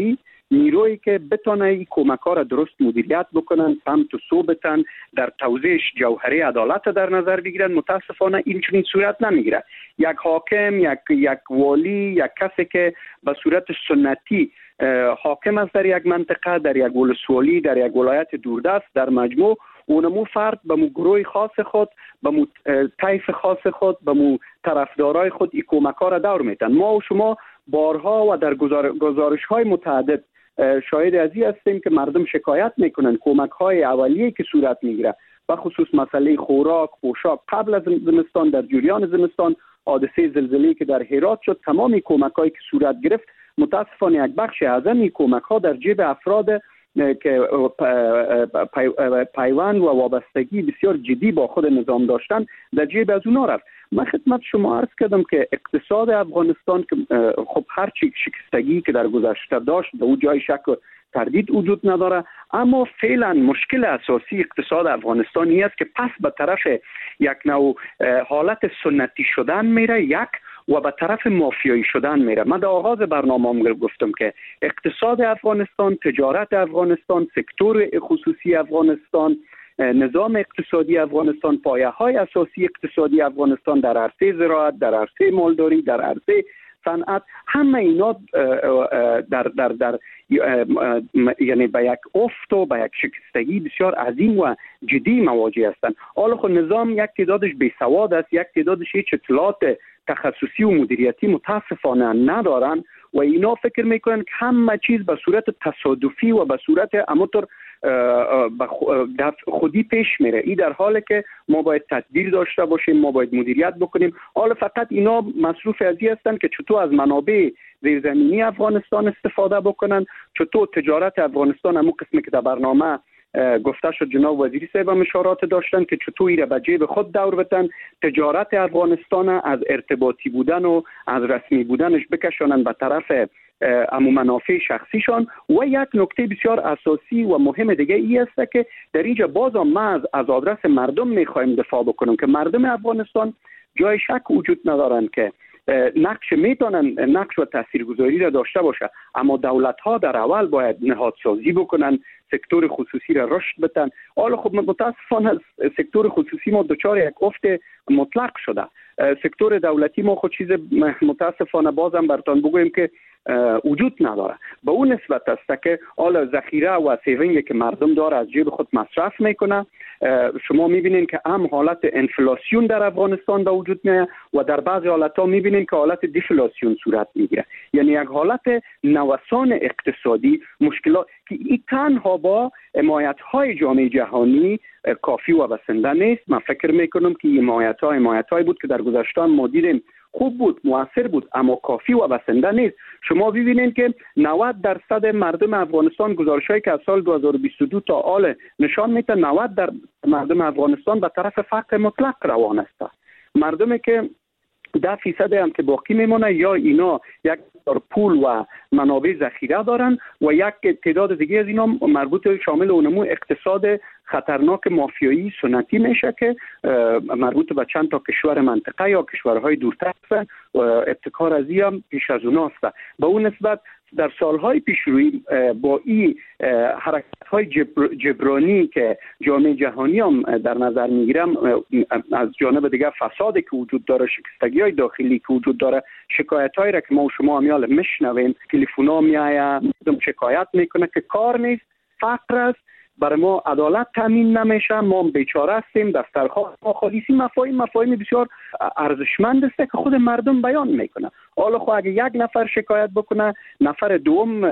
نیرویی که بتونه این کمک ها را درست مدیریت بکنن، سمت و سو بتن، در توزیعش جوهره عدالت در نظر بگیرن. متاسفانه این چنین صورت نمیگیره. یک حاکم، یک والی، یک کسی که به صورت سنتی حاکم است در یک منطقه، در یک ولسوالی، در یک ولایت دوردست، در مجموع اونمو فرد به مو گروه خاص خود، به مو طیف خاص خود، به مو طرفدارای خود این کمک ها را دور میتن. ما و شما بارها و در گزارش های متعدد شاهد از این هستیم که مردم شکایت میکنن کمک های اولیه که صورت میگیره، به خصوص مسئله خوراک، پوشاک، قبل از زمستان، در جریان زمستان، حادثه زلزله‌ای که در هرات شد، تمامی کمک هایی که صورت گرفت، متاسفانه یک بخش اعظم این کمک ها در جیب افراد که پیوند و وابستگی بسیار جدی با خود نظام داشتن در جیب از اونا رفت. من خدمت شما عرض کردم که اقتصاد افغانستان که خب هرچی شکستگی که در گذشته داشت در اون جای شک و تردید وجود نداره، اما فعلا مشکل اساسی اقتصاد افغانستانی است که پس به طرف یک نوع حالت سنتی شدن میره و به طرف مافیایی شدن میره. من در آغاز برنامه‌ام گفتم که اقتصاد افغانستان، تجارت افغانستان، سکتور خصوصی افغانستان، نظام اقتصادی افغانستان، پایه‌های اساسی اقتصادی افغانستان در عرصه زراعت، در عرصه مالداری، در عرصه صنعت، همه اینا در یعنی به یک افت و به یک شکستگی بسیار عظیم و جدی مواجه هستند. حالا خود نظام یک تعدادش بیسواد است، یک تعدادش هیچ اطلاعات تخصصی و مدیریتی متاسفانه ندارن و اینا فکر میکنن که همه چیز به صورت تصادفی و به صورت امطور خودی پیش میره. این در حالی که ما باید تدبیر داشته باشیم، ما باید مدیریت بکنیم. حالا فقط اینا مصروف از این هستند که چطور از منابع زیرزمینی افغانستان استفاده بکنن، چطور تجارت افغانستان، همون قسمی که در برنامه گفته شد جناب وزیری صاحب هم اشارات داشتن که چطور ایره به جیب خود دور بتن، تجارت افغانستان از ارتباطی بودن و از رسمی بودنش بکشانن به طرف امو منافع شخصیشان. و یک نکته بسیار اساسی و مهم دیگه ای است که در اینجا باز ما از آدرس مردم میخوایم دفاع بکنیم که مردم افغانستان جای شک وجود ندارن که نقش میتونن نقش و تاثیرگذاری را داشته باشه، اما دولت ها در اول باید نهادسازی بکنن، سکتور خصوصی را رشد بدن. حالا خب متاسفانه سکتور خصوصی ما دچار یک افت مطلق شده. سکتور دولتی ما خود چیز متاسفانه بازم براتون بگویم که وجود نداره. به اون نسبت است که حالا ذخیره و سیوینگی که مردم داره از جیب خود مصرف میکنه. شما میبینین که هم حالت انفلاسیون در افغانستان به وجود میاد و در بعضی حالت‌ها میبینین که حالت دیفلاسیون صورت میگیره، یعنی یک حالت نوسان اقتصادی، مشکلات که این تنها با حمایت‌های جامعه جهانی کافی و بسنده نیست. من فکر میکنم که حمایت‌های بود که در گذشته ما دیدیم خوب بود، مؤثر بود، اما کافی و بسنده نیست. شما ببینید که 90% مردم افغانستان، گزارش‌هایی که از سال 2022 تا حال نشان میده 90 در مردم افغانستان به طرف فقر مطلق روان است. مردمی که 10% هم که باقی میمونه یا اینا یک پول و منابع ذخیره دارن و یک تعداد دیگه از اینا مربوط شامل اونمو اقتصاد خطرناک مافیایی سنتی میشه که مربوط به چند تا کشور منطقه یا کشورهای دورتر است و ابتکار از این هم پیش از اوناست. به اون نسبت در سالهای پیشروی با این حرکت‌های جبرانی که جامعه جهانی هم در نظر میگیرم، از جانب دیگه فسادی که وجود داره، شکستگی‌های داخلی که وجود داره، شکایت‌هایی را که ما و شما همیال میشنویم، تلفن‌ها میآید، شکایت میکنه که کار نیست، فقر است، برای ما عدالت تامین نمیشه، ما بیچاره هستیم، دفترها خالی. مفاهیم بسیار ارزشمند است که خود مردم بیان میکنه. حالا خب اگه یک نفر شکایت بکنه، نفر دوم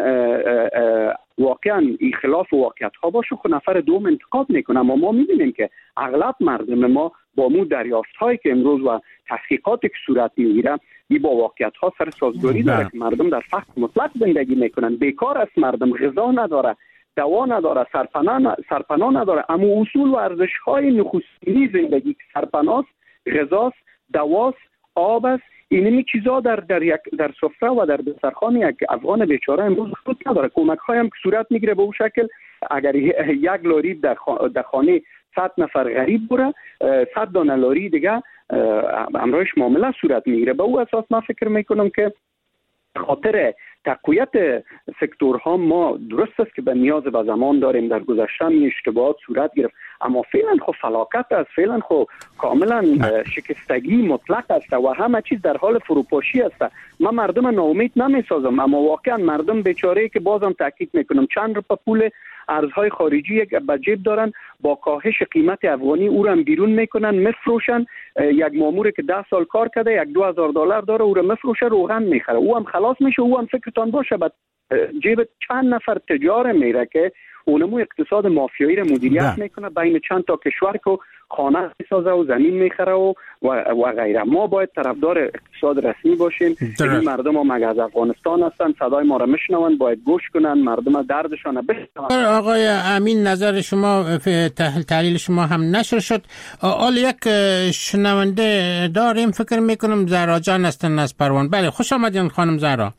واقعا این خلاف واقعیت ها باشه، خب نفر دوم انتقاد میکنه. اما ما میبینیم که اغلب مردم ما با مو دریافت هایی که امروز و تحقیقاتی که صورت میگیره، این با واقعیت ها سر سازگاری داره که مردم در فقر مطلق زندگی میکنن، بیکار است، مردم غذا نداره، دوا نداره، سرپناه نداره. اما اصول و ارزش‌های نخستینی زندگی که سرپناست، غذاست، دواست، آب است، اینمی چیزا در سفره و در دسترخوان یک افغان بیچاره امروز خود نداره. کمک‌های هم که صورت میگیره به اون شکل، اگر یک لاری در خانه 100 نفر غریب بره، 100 دانه لاری دیگه امرایش معامله صورت میگیره. به اون اساس من فکر میکنم که خاطر تقویت سکتورها ما درست است که به نیاز به زمان داریم. در گذشته هم اشتباهات صورت گرفت، اما فعلا خو فلاکت است، فعلا خو کاملا شکستگی مطلق است و همه چیز در حال فروپاشی است. من مردم ناامید نمیسازم، اما واقعا مردم بیچاره که بازم تاکید میکنم چند روپه پول ارزهای خارجی به جیب دارن، با کاهش قیمت افغانی او را بیرون میکنن، میفروشن. یک مامور که 10 سال کار کرده $2,000 داره، او را میفروشه، روغن میخره، او هم خلاص میشه. او هم فکرتان باشه به جیب چند نفر تجار میره که اونمو اقتصاد مافیایی را مدیریت میکنه، بین چند تا کشور که خانه میسازه و زمین میخره و غیره. ما باید طرفدار اقتصاد رسمی باشیم. این مردم ها مگه از افغانستان هستن، صدای ما را میشنون، باید گوش کنن، مردم دردشان بشنون. آقای امین، نظر شما، تحلیل شما هم نشر شد. آل یک شنونده داریم، فکر میکنم زهرا جان هستن از پروان. بله، خوش آمدین خانم زهرا.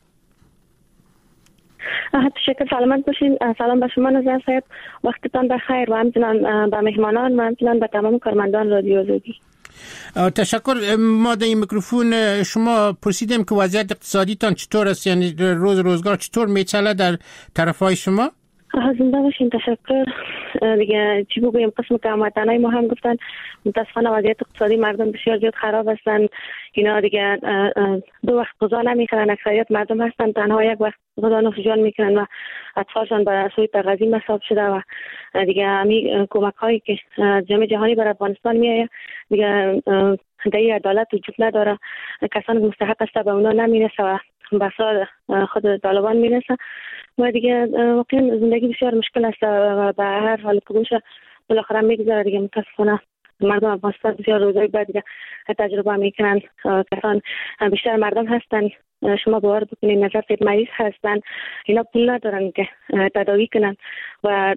تشکر، سلامت باشین. سلام به شما نظر صاحب، وقتتان بخیر و همچنان به مهمانان و همچنان به تمام کارمندان رادیو آزادی. تشکر. ما در این میکروفون شما پرسیدیم که وضعیت اقتصادیتان چطور است، یعنی روزگار چطور میچله در طرفهای شما؟ زنده باشین. تشکر. دیگه چی بگویم، قسم که هموطنای ما هم گفتن متاسفانه وضعیت اقتصادی مردم بسیار زیاد خراب هستن. اینا دیگه 2 وقت غذا نمیخورن، اکثریت مردم هستن تنها 1 وقت غذا نوشجان میکنن و اطفالشان بر سوی تغذیه مصاب شده و دیگه همین کمک هایی که جامعه جهانی بر افغانستان میایه دیگه دیگه عدالت وجود نداره. کسانی که مستحق است به اونا نمیرسه و بسار خود طالبان میرسه و دیگه واقعا زندگی بسیار مشکل است و به هر حال که باشه بالاخره میگذره دیگه. متاسفانه مردم افغانستان بسیار روزای بعد دیگه تجربه میکنن. کسان بیشتر مردم هستن، شما باور بکنید نظر فید مریض هستن، اینا پول ندارن که تداوی کنن و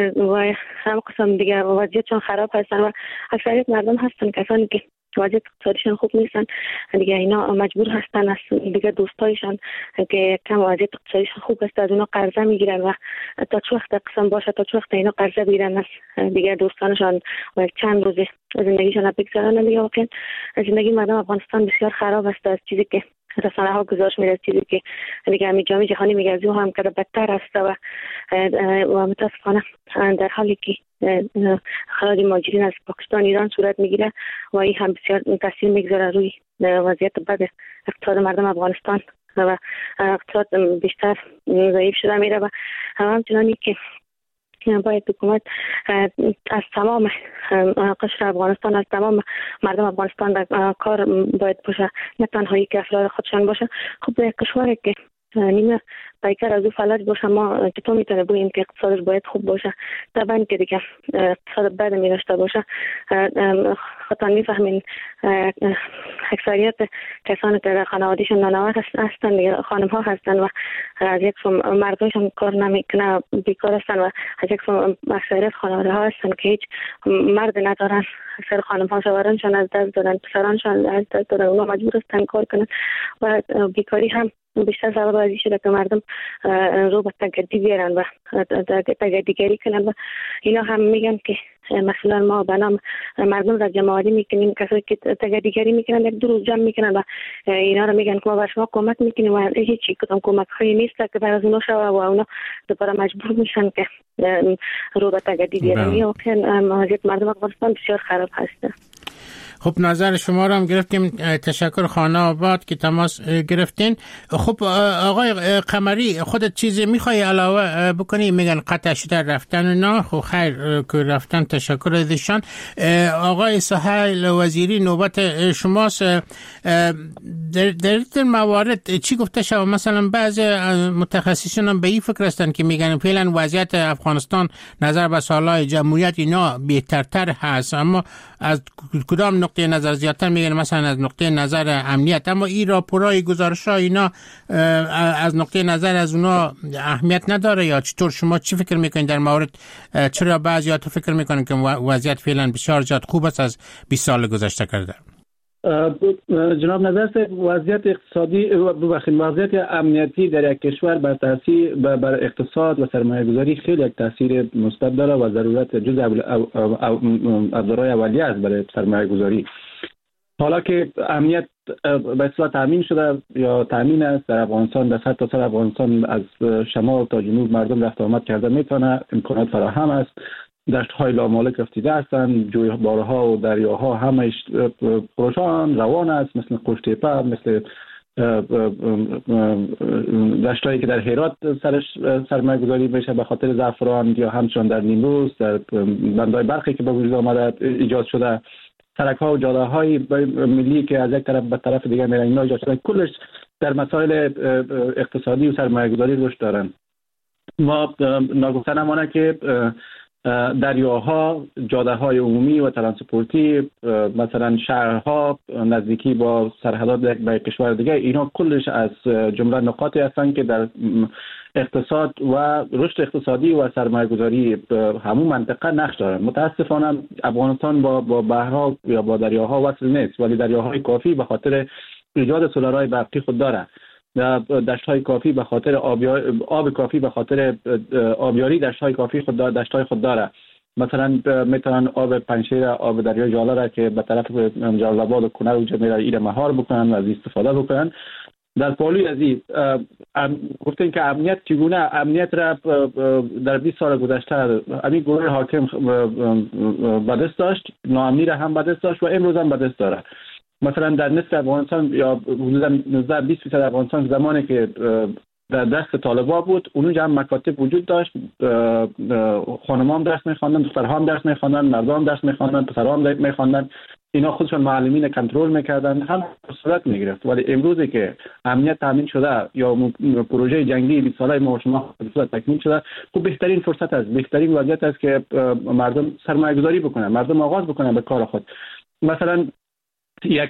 هم قسم دیگه وضعیتشون خراب هستن و اکثریت مردم هستن کسانی که وضعیت اقتصادیشان خوب نیستن دیگه، اینا مجبور هستن از دیگه دوستایشان که کم وضعیت اقتصادیشان خوب است از اونا قرضه میگیرن و تا چه وقت قسم باشه تا چه وقت اینا قرضه بگیرن از دیگه دوستانشان و چند روز زندگیشان بگذارن. دیگه واقعا زندگی مردم افغانستان بسیار خراب است. از چیزی که رسانه ها گزارش میده، چیزی که دیگه همین جامعه جهانی میگه از هم که بدتر است و متاسفانه در حالی که خراج مهاجرین از پاکستان ایران صورت میگیره و این هم بسیار تاثیر میگذاره روی وضعیت بد اقتصاد مردم افغانستان و اقتصاد بیشتر ضعیف شده میره و همچنانی که باید حکومت از تمام قشر افغانستان، از تمام مردم افغانستان در کار باید باشه، نه تنهایی که افراد خودشان باشه. خب در کشوری که نیمه پیکر از او فلج باشه ما چطور میتونه بگوییم که اقتصادش باید خوب باشه؟ طبعا که دیگه اقتصاد بد میداشته باشه. خودتان میفهمین اکثریت کسانی که در خانوادهشون نانوات هستن دیگه خانم ها هستن و از یک سو مردمشون کار نمیکنه، بیکار هستن و از یک سو اکثریت خانواده ها هستن که هیچ مرد ندارن. اکثر خانم ها شوهرانشان از دست دادن، پسرانشان از دست دادن، اونا مجبور هستن کار کنن و بیکاری هم بیشتر سبب ازی شده که مردم رو به تگدی بیارن و تگدیگری کنن و اینا هم میگن که مثلا ما به نام مردم را جمع‌آوری میکنیم، کسایی که تگدیگری میکنن 1-2 روز جمع میکنن و اینا رو میگن که ما به شما کمک میکنیم و هیچ کدام کمک هایی نیست که بر از اونا شوه و اونا دوباره مجبور میشن که رو به تگدی بیارن. یا وضعیت مردم افغانستان بسیار خراب هست. خب نظر شما رو هم گرفتیم. تشکر خانه آباد که تماس گرفتین. خب آقای قمری، خودت چیزی میخوای علاوه بکنی؟ میگن قطع شده رفتن نه، خب خیر که رفتن، تشکر ازشان. آقای سهیل وزیری نوبت شماست. در این موارد چی گفته شد؟ مثلا بعضی متخصصین هم به این فکر هستن که میگن فعلا وضعیت افغانستان نظر به سالهای جمهوریت اینا بهترتر هست، اما از کدام نقطه نظر زیادتر میگن مثلا از نقطه نظر امنیت، اما این راپورای گزارش‌ها اینا از نقطه نظر از اونا اهمیت نداره یا چطور؟ شما چی فکر میکنید در مورد چرا بعضی‌ها تو فکر میکنن که وضعیت فعلا بسیار زیاد خوب است از 20 سال گذشته کرده؟ جناب نظر وضعیت اقتصادی وضعیت امنیتی در یک کشور بر تاثیر بر اقتصاد و سرمایه‌گذاری خیلی یک تاثیر مثبت داره و ضرورت جزء ابزارهای اولیه است برای سرمایه‌گذاری. حالا که امنیت به اصطلاح تامین شده یا تامین است در افغانستان، در سر افغانستان از شمال تا جنوب مردم رفت آمد کرده میتونه، امکانات فراهم است، دشت‌های لامالک رفتیده هستند، جویبارها و دریاها همش پروشان روان است، مثل قوشتیپه، مثل دشتایی که در هرات سرش سرمایه گذاری میشه به خاطر زعفران، یا همچنان در نیمروز، در بندهای برقی که به وجود آمده ایجاد شده، سرک ها و جاده های ملی که از یک طرف به طرف دیگر میرن، اینا ایجاد شده، کلش در مسائل اقتصادی و سرمایه گذاری رشد دارن. ما ناگفته نمانه که دریاها، جاده های عمومی و ترانسپورتی، مثلا شهرها نزدیکی با سرحدات به کشور دیگه، اینا کلش از جمله نقاطی هستند که در اقتصاد و رشد اقتصادی و سرمایه گذاری همون منطقه نقش دارن. متاسفانه افغانستان با بحرها یا با دریاها وصل نیست، ولی دریاهای کافی به خاطر ایجاد سولارهای برقی خود داره، دشت‌های کافی به خاطر آب کافی به خاطر آبیاری دشت‌های کافی خود داره، دشت‌های خود داره. مثلا میتونن آب پنشیر، آب دریای جاله را که به طرف جلال‌آباد و کنر و جمیره ایره مهار بکنن و از استفاده بکنن. در پالوی از این گفتیم که امنیت چگونه، امنیت را در 20 سال گذشته همین گروه حاکم به دست داشت، ناامنی را هم به دست داشت و امروز هم به دست داره. مثلا در نصف افغانستان یا حدودا 20% افغانستان زمانی که در دست طالبان بود، اونجا هم مکاتب وجود داشت، خانم‌ها هم درس می‌خواندن، دخترها هم درس می‌خواندن، مردان هم درس می‌خواندن، پسرها هم می‌خواندن، اینا خودشون معلمین کنترل می‌کردن، هم صورت می‌گرفت. ولی امروزی که امنیت تامین شده یا پروژه جنگی 20 ساله ما شما تکمیل شده، خب بهترین فرصت است، بهترین وضعیت است که مردم سرمایه‌گذاری بکنن، مردم آغاز بکنن به کار خود. مثلا یک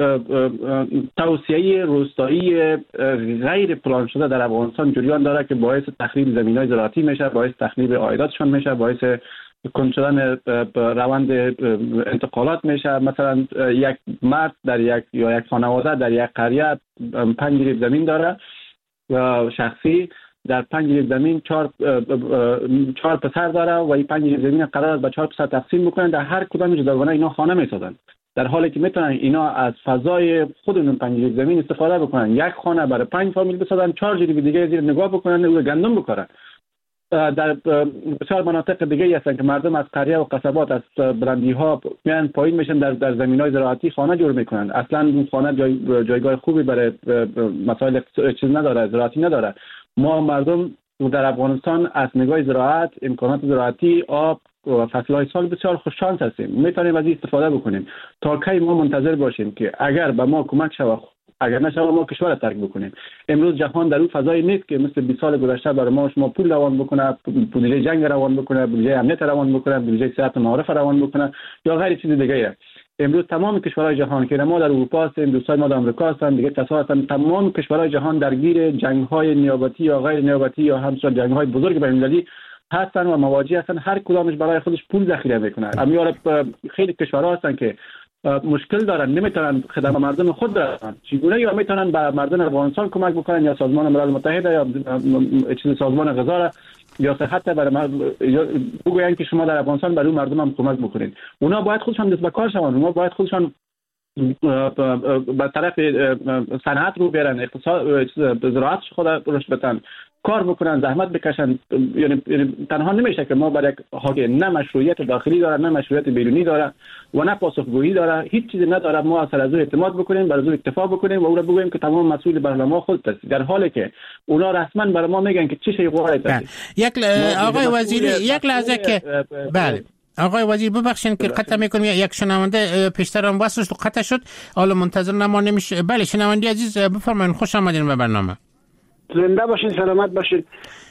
توسعه روستایی غیر پلان شده در افغانستان جریان داره که باعث تخریب زمین‌های زراعتی میشه، باعث تخریب عایداتشون میشه، باعث کند شدن روند انتقالات میشه. مثلا یک مرد در یک خانواده در یک قریه 5 گریب زمین داره و شخصی، در 5 گریب زمین 4 پسر داره و این 5 گریب زمین قرار است به 4 پسر تقسیم بکنن، در هر کدام جداگانه اینا خانه میسازن، در حالی که میتونن اینا از فضای خودشون 5 گریب زمین استفاده بکنن، یک خانه برای 5 فامیل بسازن، 4 گریب دیگه زیر نگاه بکنن و گندم بکارن. در بسیار مناطق دیگه هستن که مردم از قریه و قصبات از بلندی ها میان پایین میشن، در زمینای زراعتی خانه جور میکنن. اصلا اون خانه جایگاه خوبی برای مسائل چیز نداره، زراعتی نداره. ما مردم در افغانستان از نگاه زراعت، امکانات زراعتی، آب و فصلهای سال بسیار خوششانس هستیم، میتونیم از این استفاده بکنیم. تا کی ما منتظر باشیم که اگر به ما کمک شود، اگر نشود ما کشور را ترک بکنیم؟ امروز جهان در اون فضایی نیست که مثل 20 سال گذشته برای ما شما پول روان بکنه، بودجه جنگ روان بکنه، بودجه امنیت روان بکنه، بودجه صحت و معارف روان بکنه یا غیر چیز دیگه. امروز تمام کشورهای جهان که ما در اروپا هستیم، دوستای ما در آمریکا هستن، دیگه کسا هستن، تمام کشورهای جهان درگیر جنگ‌های نیابتی یا غیر نیابتی یا همچنین جنگ‌های بزرگ بین‌المللی هستن و مواجه هستن. هر کدامش برای خودش پول ذخیره میکنه. امیال خیلی کشورها هستن که مشکل دارن، نمیتونن خدمت مردم خود برسن. چگونه یا میتونن به مردم افغانستان کمک بکنن یا سازمان ملل متحد یا چیز سازمان غذا یا صحت برای بگوین که شما در افغانستان برای مردم هم کمک بکنید. اونا باید خودشان دست به کار شون، اونا باید خودشان به طرف صنعت رو برن، اقتصاد زراعت خود رشد بدن، کار بکنن، زحمت بکشن. یعنی تنها نمیشه که ما برای حاکم نه مشروعیت داخلی داره، نه مشروعیت بیرونی داره و نه پاسخگویی داره، هیچ چیزی نداره. ما اصلا از او اعتماد بکنیم، بر از او اکتفا بکنیم و او را بگوییم که تمام مسئول بر ما خودت هستی، در حالی که اونا رسما بر ما میگن که چه شی قوایت هستی. آقای وزیری یک لحظه که بله آقای وزیر ببخشید که قطع میکنم، یک شنونده پیشترم واسه تو قطع شد، حالا منتظر نمانیم. بله شنونده عزیز بفرمایید، خوش آمدین به برنامه. زنده باشین، سلامت باشین.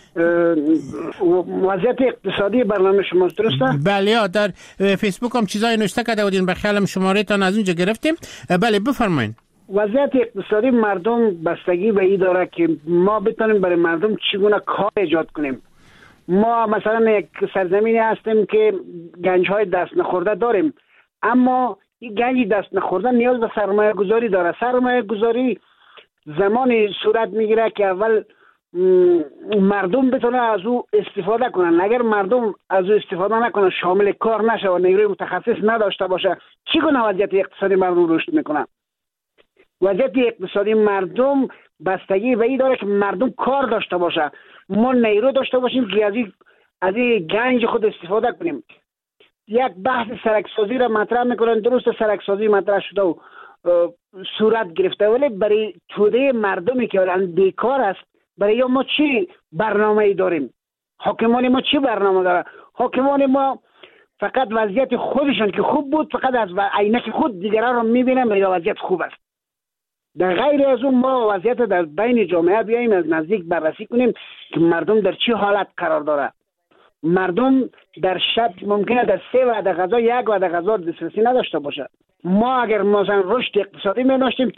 وضعیت اقتصادی برنامه شما درسته؟ بله، در فیسبوک هم چیزای نوشته کرده بودین، به خیالم شماره تان از اونجا گرفتیم. بله بفرمایید. وضعیت اقتصادی مردم بستگی به این داره که ما بتونیم برای مردم چگونه کار ایجاد کنیم. ما مثلا یک سرزمینی هستیم که گنج‌های دست نخورده داریم، اما این گنج دست نخورده نیاز به سرمایه گذاری داره. سرمایه گذاری زمانی صورت میگیره که اول مردم بتونه از او استفاده کنن. اگر مردم از او استفاده نکنن، شامل کار نشه و نیروی متخصص نداشته باشه، چگونه وضعیت اقتصادی مردم رشد میکنه؟ وضعیت اقتصادی مردم بستگی به این داره که مردم کار داشته باشه، ما نیرو داشته باشیم که از این گنج خود استفاده کنیم. یک بحث سرکسازی را مطرح میکنن، درست سرکسازی مطرح شده و صورت گرفته، ولی برای توده مردمی که الان بیکار است، برای ما چی برنامه ای داریم؟ حاکمان ما چی برنامه داره؟ حاکمان ما فقط وضعیت خودشان که خوب بود، فقط از عینک خود دیگران را میبینن و وضعیت خوب است. در غیر از اون ما وضعیت در بین جامعه بیاییم از نزدیک بررسی کنیم که مردم در چه حالت قرار داره. مردم در شب ممکنه در 3 وعده غذا 1 وعده غذا دسترسی نداشته باشه. ما اگر مثلا رشد اقتصادی می داشتیم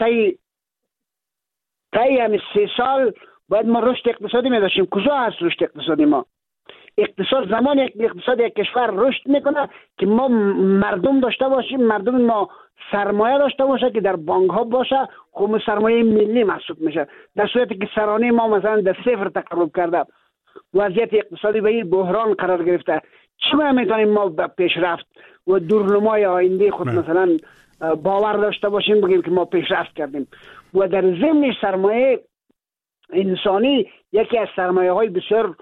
تا همین 3 سال باید ما رشد اقتصادی می داشتیم. کجا هست رشد اقتصادی ما؟ اقتصاد زمان اقتصاد یک کشور رشد میکنه که ما مردم داشته باشیم، مردم ما سرمایه داشته باشه که در بانک ها باشه، خب سرمایه ملی محسوب میشه. در صورتی که سرانه ما مثلا در 0 تقرب کرده، وضعیت اقتصادی به این بحران قرار گرفته، چه میتونیم ما به پیشرفت و دورنمای آینده خود مثلا باور داشته باشیم بگیم که ما پیشرفت کردیم؟ و در ضمن سرمایه انسانی یکی از سرمایه های بسیار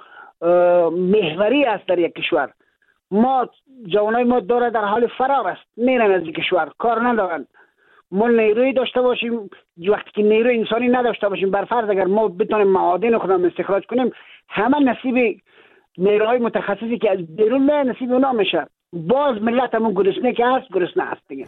محوری است در یک کشور. ما جوانای ما داره در حال فرار است، میرن از کشور، کار ندارن. ما نیروی داشته باشیم، وقتی که نیروی انسانی نداشته باشیم، برفرض اگر ما بتونیم معادن خودمون استخراج کنیم، همه نصیب نیروهای متخصصی که از بیرون میاد نصیب اونا میشه. باز ملتمون گرسنه که هست، گرسنه هست دیگه.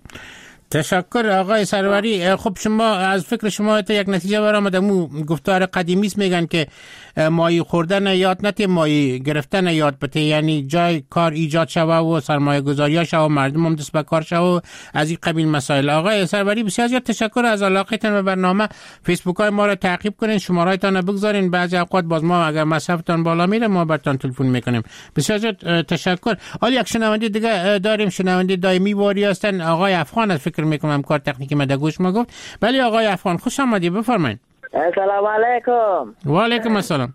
تشکر آقای سروری. خب شما از فکر شما تا یک نتیجه برآمده. مو گفتار قدیمی است، میگن که مایی خوردن یاد نته مایی گرفتن یاد بته، یعنی جای کار ایجاد شوه و سرمایه گذاری شوه و مردم هم دست به کار شوه و از این قبیل مسائل. آقای سروری بسیار زیاد تشکر از علاقتون به برنامه. فیسبوک های ما رو تعقیب کنین، شماره‌تان رو بگذارین، بعضی اوقات باز ما اگر مصرفتان بالا میره ما براتون تلفن میکنیم. بسیار زیاد تشکر. حالا یک شنونده دیگه داریم، شنونده دائمی واری هستن، آقای افغان. از فکر میکنم کار تکنیکی مدگوش ما گفت. بله آقای افغان خوش آمدید، بفرمایید. السلام علیکم. و علیکم السلام.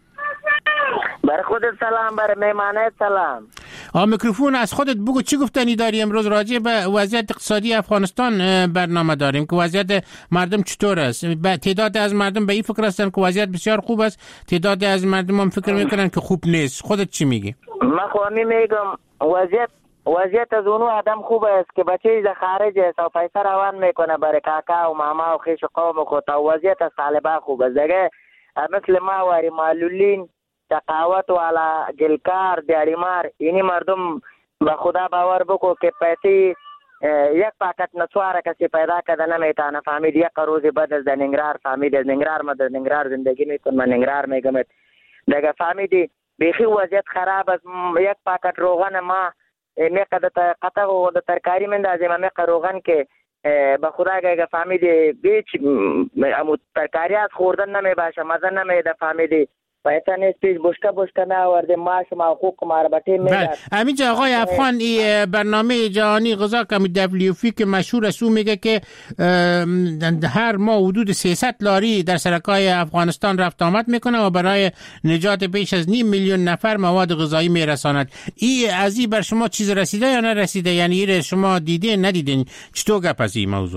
بر خودت سلام، بر مهمانت سلام. میکروفون از خودت بگو، چی گفتنی داری امروز راجع به وضعیت اقتصادی افغانستان برنامه داریم که وضعیت مردم چطور است؟ تعداد از مردم به این فکر هستن که وضعیت بسیار خوب است، تعداد از مردم هم فکر میکنن که خوب نیست. خودت چی میگی؟ من خواهی میگم وضعیت از اونو آدم خوب است که بچه از خارج است و پیسه روان میکنه برای کاکا و ماما و خیش و قوم خود. وضعیت از طالبا خوب است دیگه، مثل ما واری معلولین، تقاوت والا، گلکار، دیاریمار، اینی مردم به خدا باور بکو که پیسی یک پاکت نسواره کسی پیدا کرده نمیتانه فهمید. یک روز بعد از ننگرهار فهمید، از ننگرهار ما در ننگرهار زندگی میکنم، من ننگرهار میگم دیگه، فهمیدی بیخی وضعیت خراب است. یک پاکت روغن ما میقه در قطع و در ترکاری مندازیم، میقه روغن که به خدا گه فهمیدی بیچ ترکاریات خوردن نمی باشه، مزه نمیده، فهمیدی پیسه نیست، پیش بشکه نه آورده، معاش ما حقوق ما را بطیم میدن. همینجا آقای افغان ای برنامه جهانی غذا که WFP که مشهور است، او میگه که هر ماه حدود 300 لاری در سرکای افغانستان رفت آمد میکنه و برای نجات بیش از 5 میلیون نفر مواد غذایی میرساند. ای از این بر شما چیز رسیده یا نرسیده؟ یعنی این شما دیدین ندیدین؟ چطور گپ از این موضوع؟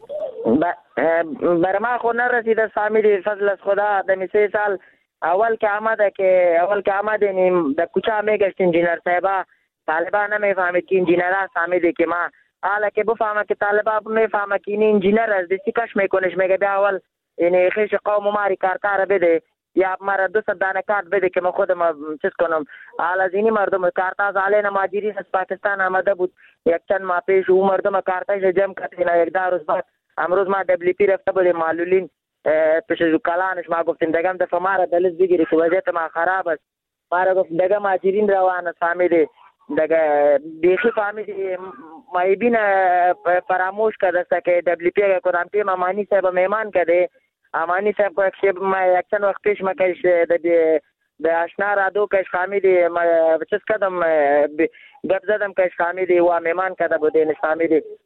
بر ما خود نرسیده فهمیدی، فضل از خدا. دمی 3 سال اول که آمدیم در کوچه میگشت انجینر صاحبا، طالبا نمیفهمید که انجینر هست، فهمیدی که ما حالا که بفهمه که طالبا میفهمه که این انجینر است، دستی کش میکنش، میگه بیا اول این خیش قوم ماری کارتار بده یا مرا 200 دانه کارت بده که ما خودم چیز کنم. حالا از اینی مردم کارتاز علینا مهاجرین از پاکستان آمده بود یک چند ماه پیش، او مردم کارتاش جمع کردن. یک روز بعد امروز ما WFP رفته بودیم معلولین پیش از کلانش، ما گفتیم دگم دفعه ما را دلز بگیری که وضعیت ما خراب است. ما را گفت دگم مهاجرین روان است، فهمیدی دگه بیخی فهمیدی مایبین فراموش کرده است که WFP کدام پیم امانی صاحب مهمان کرده. امانی صاحب کو یک چند وقت پیش ما کش به اشنا را دو کش فهمیدی چیز کردم گپ زدم کش فهمیدی و مهمان کرده بودینش، فهمیدی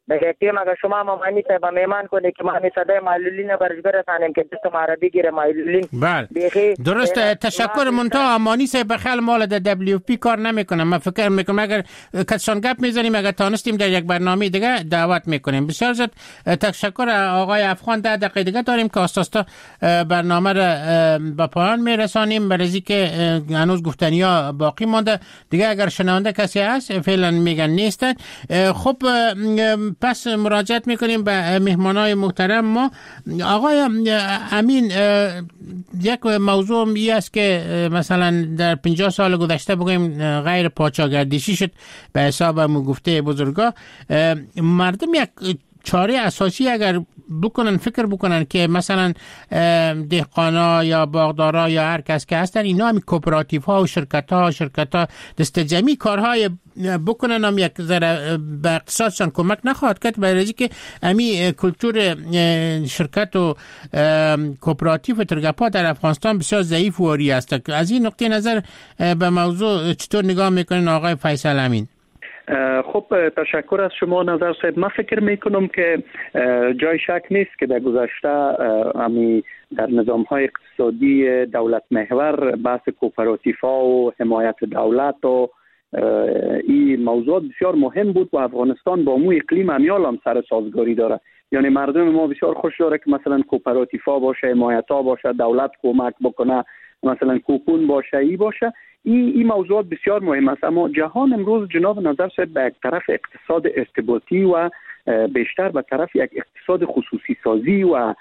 دیگه که مگه شما مامانی صاحب میمان کنه که ما می صدای معلولین برش برسانیم که دست عربی گیره معلولین. بله درست. تشکر. منتها امانی صاحب بخیل مال در WFP کار نمیکنه. من فکر میکنم اگر کسان گپ میزنیم اگر تانستیم در یک برنامه دیگه دعوت میکنیم. بسیار زیاد تشکر آقای افغان. 10 دقیقه دیگه داریم که آستاستا برنامه را به پایان میرسانیم. برای که هنوز گفتنیا باقی مانده دیگه. اگر شنونده کسی هست فعلا میگن نیستن. خب پس مراجعت میکنیم به مهمانای محترم ما. آقای امین، یک موضوع می است که مثلا در 50 سال گذشته بگویم غیر پاچاگردشی شد به حساب گفته بزرگا. مردم یک چاره اساسی اگر بکنن فکر بکنن که مثلا دهقانا یا باغدارا یا هر کس که هستن اینا هم کوپراتیو ها و شرکت ها دست جمعی کارهای بکنن هم یک ذره به اقتصادشان کمک نخواهد کرد. برای که امی کلتور شرکت و کوپراتیو و ترگپا در افغانستان بسیار ضعیف و عاری است. از این نقطه نظر به موضوع چطور نگاه میکنین آقای فیصل امین؟ خب تشکر از شما نظر صاحب. من فکر میکنم که جای شک نیست که در گذشته در نظام های اقتصادی دولت محور بحث کوپراتیفا و حمایت دولت و این موضوعات بسیار مهم بود و افغانستان با مو اقلیم امیال هم سر سازگاری داره. یعنی مردم ما بسیار خوش داره که مثلا کوپراتیفا باشه، حمایت ها باشه، دولت کمک بکنه، مثلا کوپون باشه، ای باشه. این موضوعات بسیار مهم است. اما جهان امروز جناب نظر صاحب به طرف اقتصاد ارتباطی و بیشتر به طرف یک اقتصاد خصوصی سازی و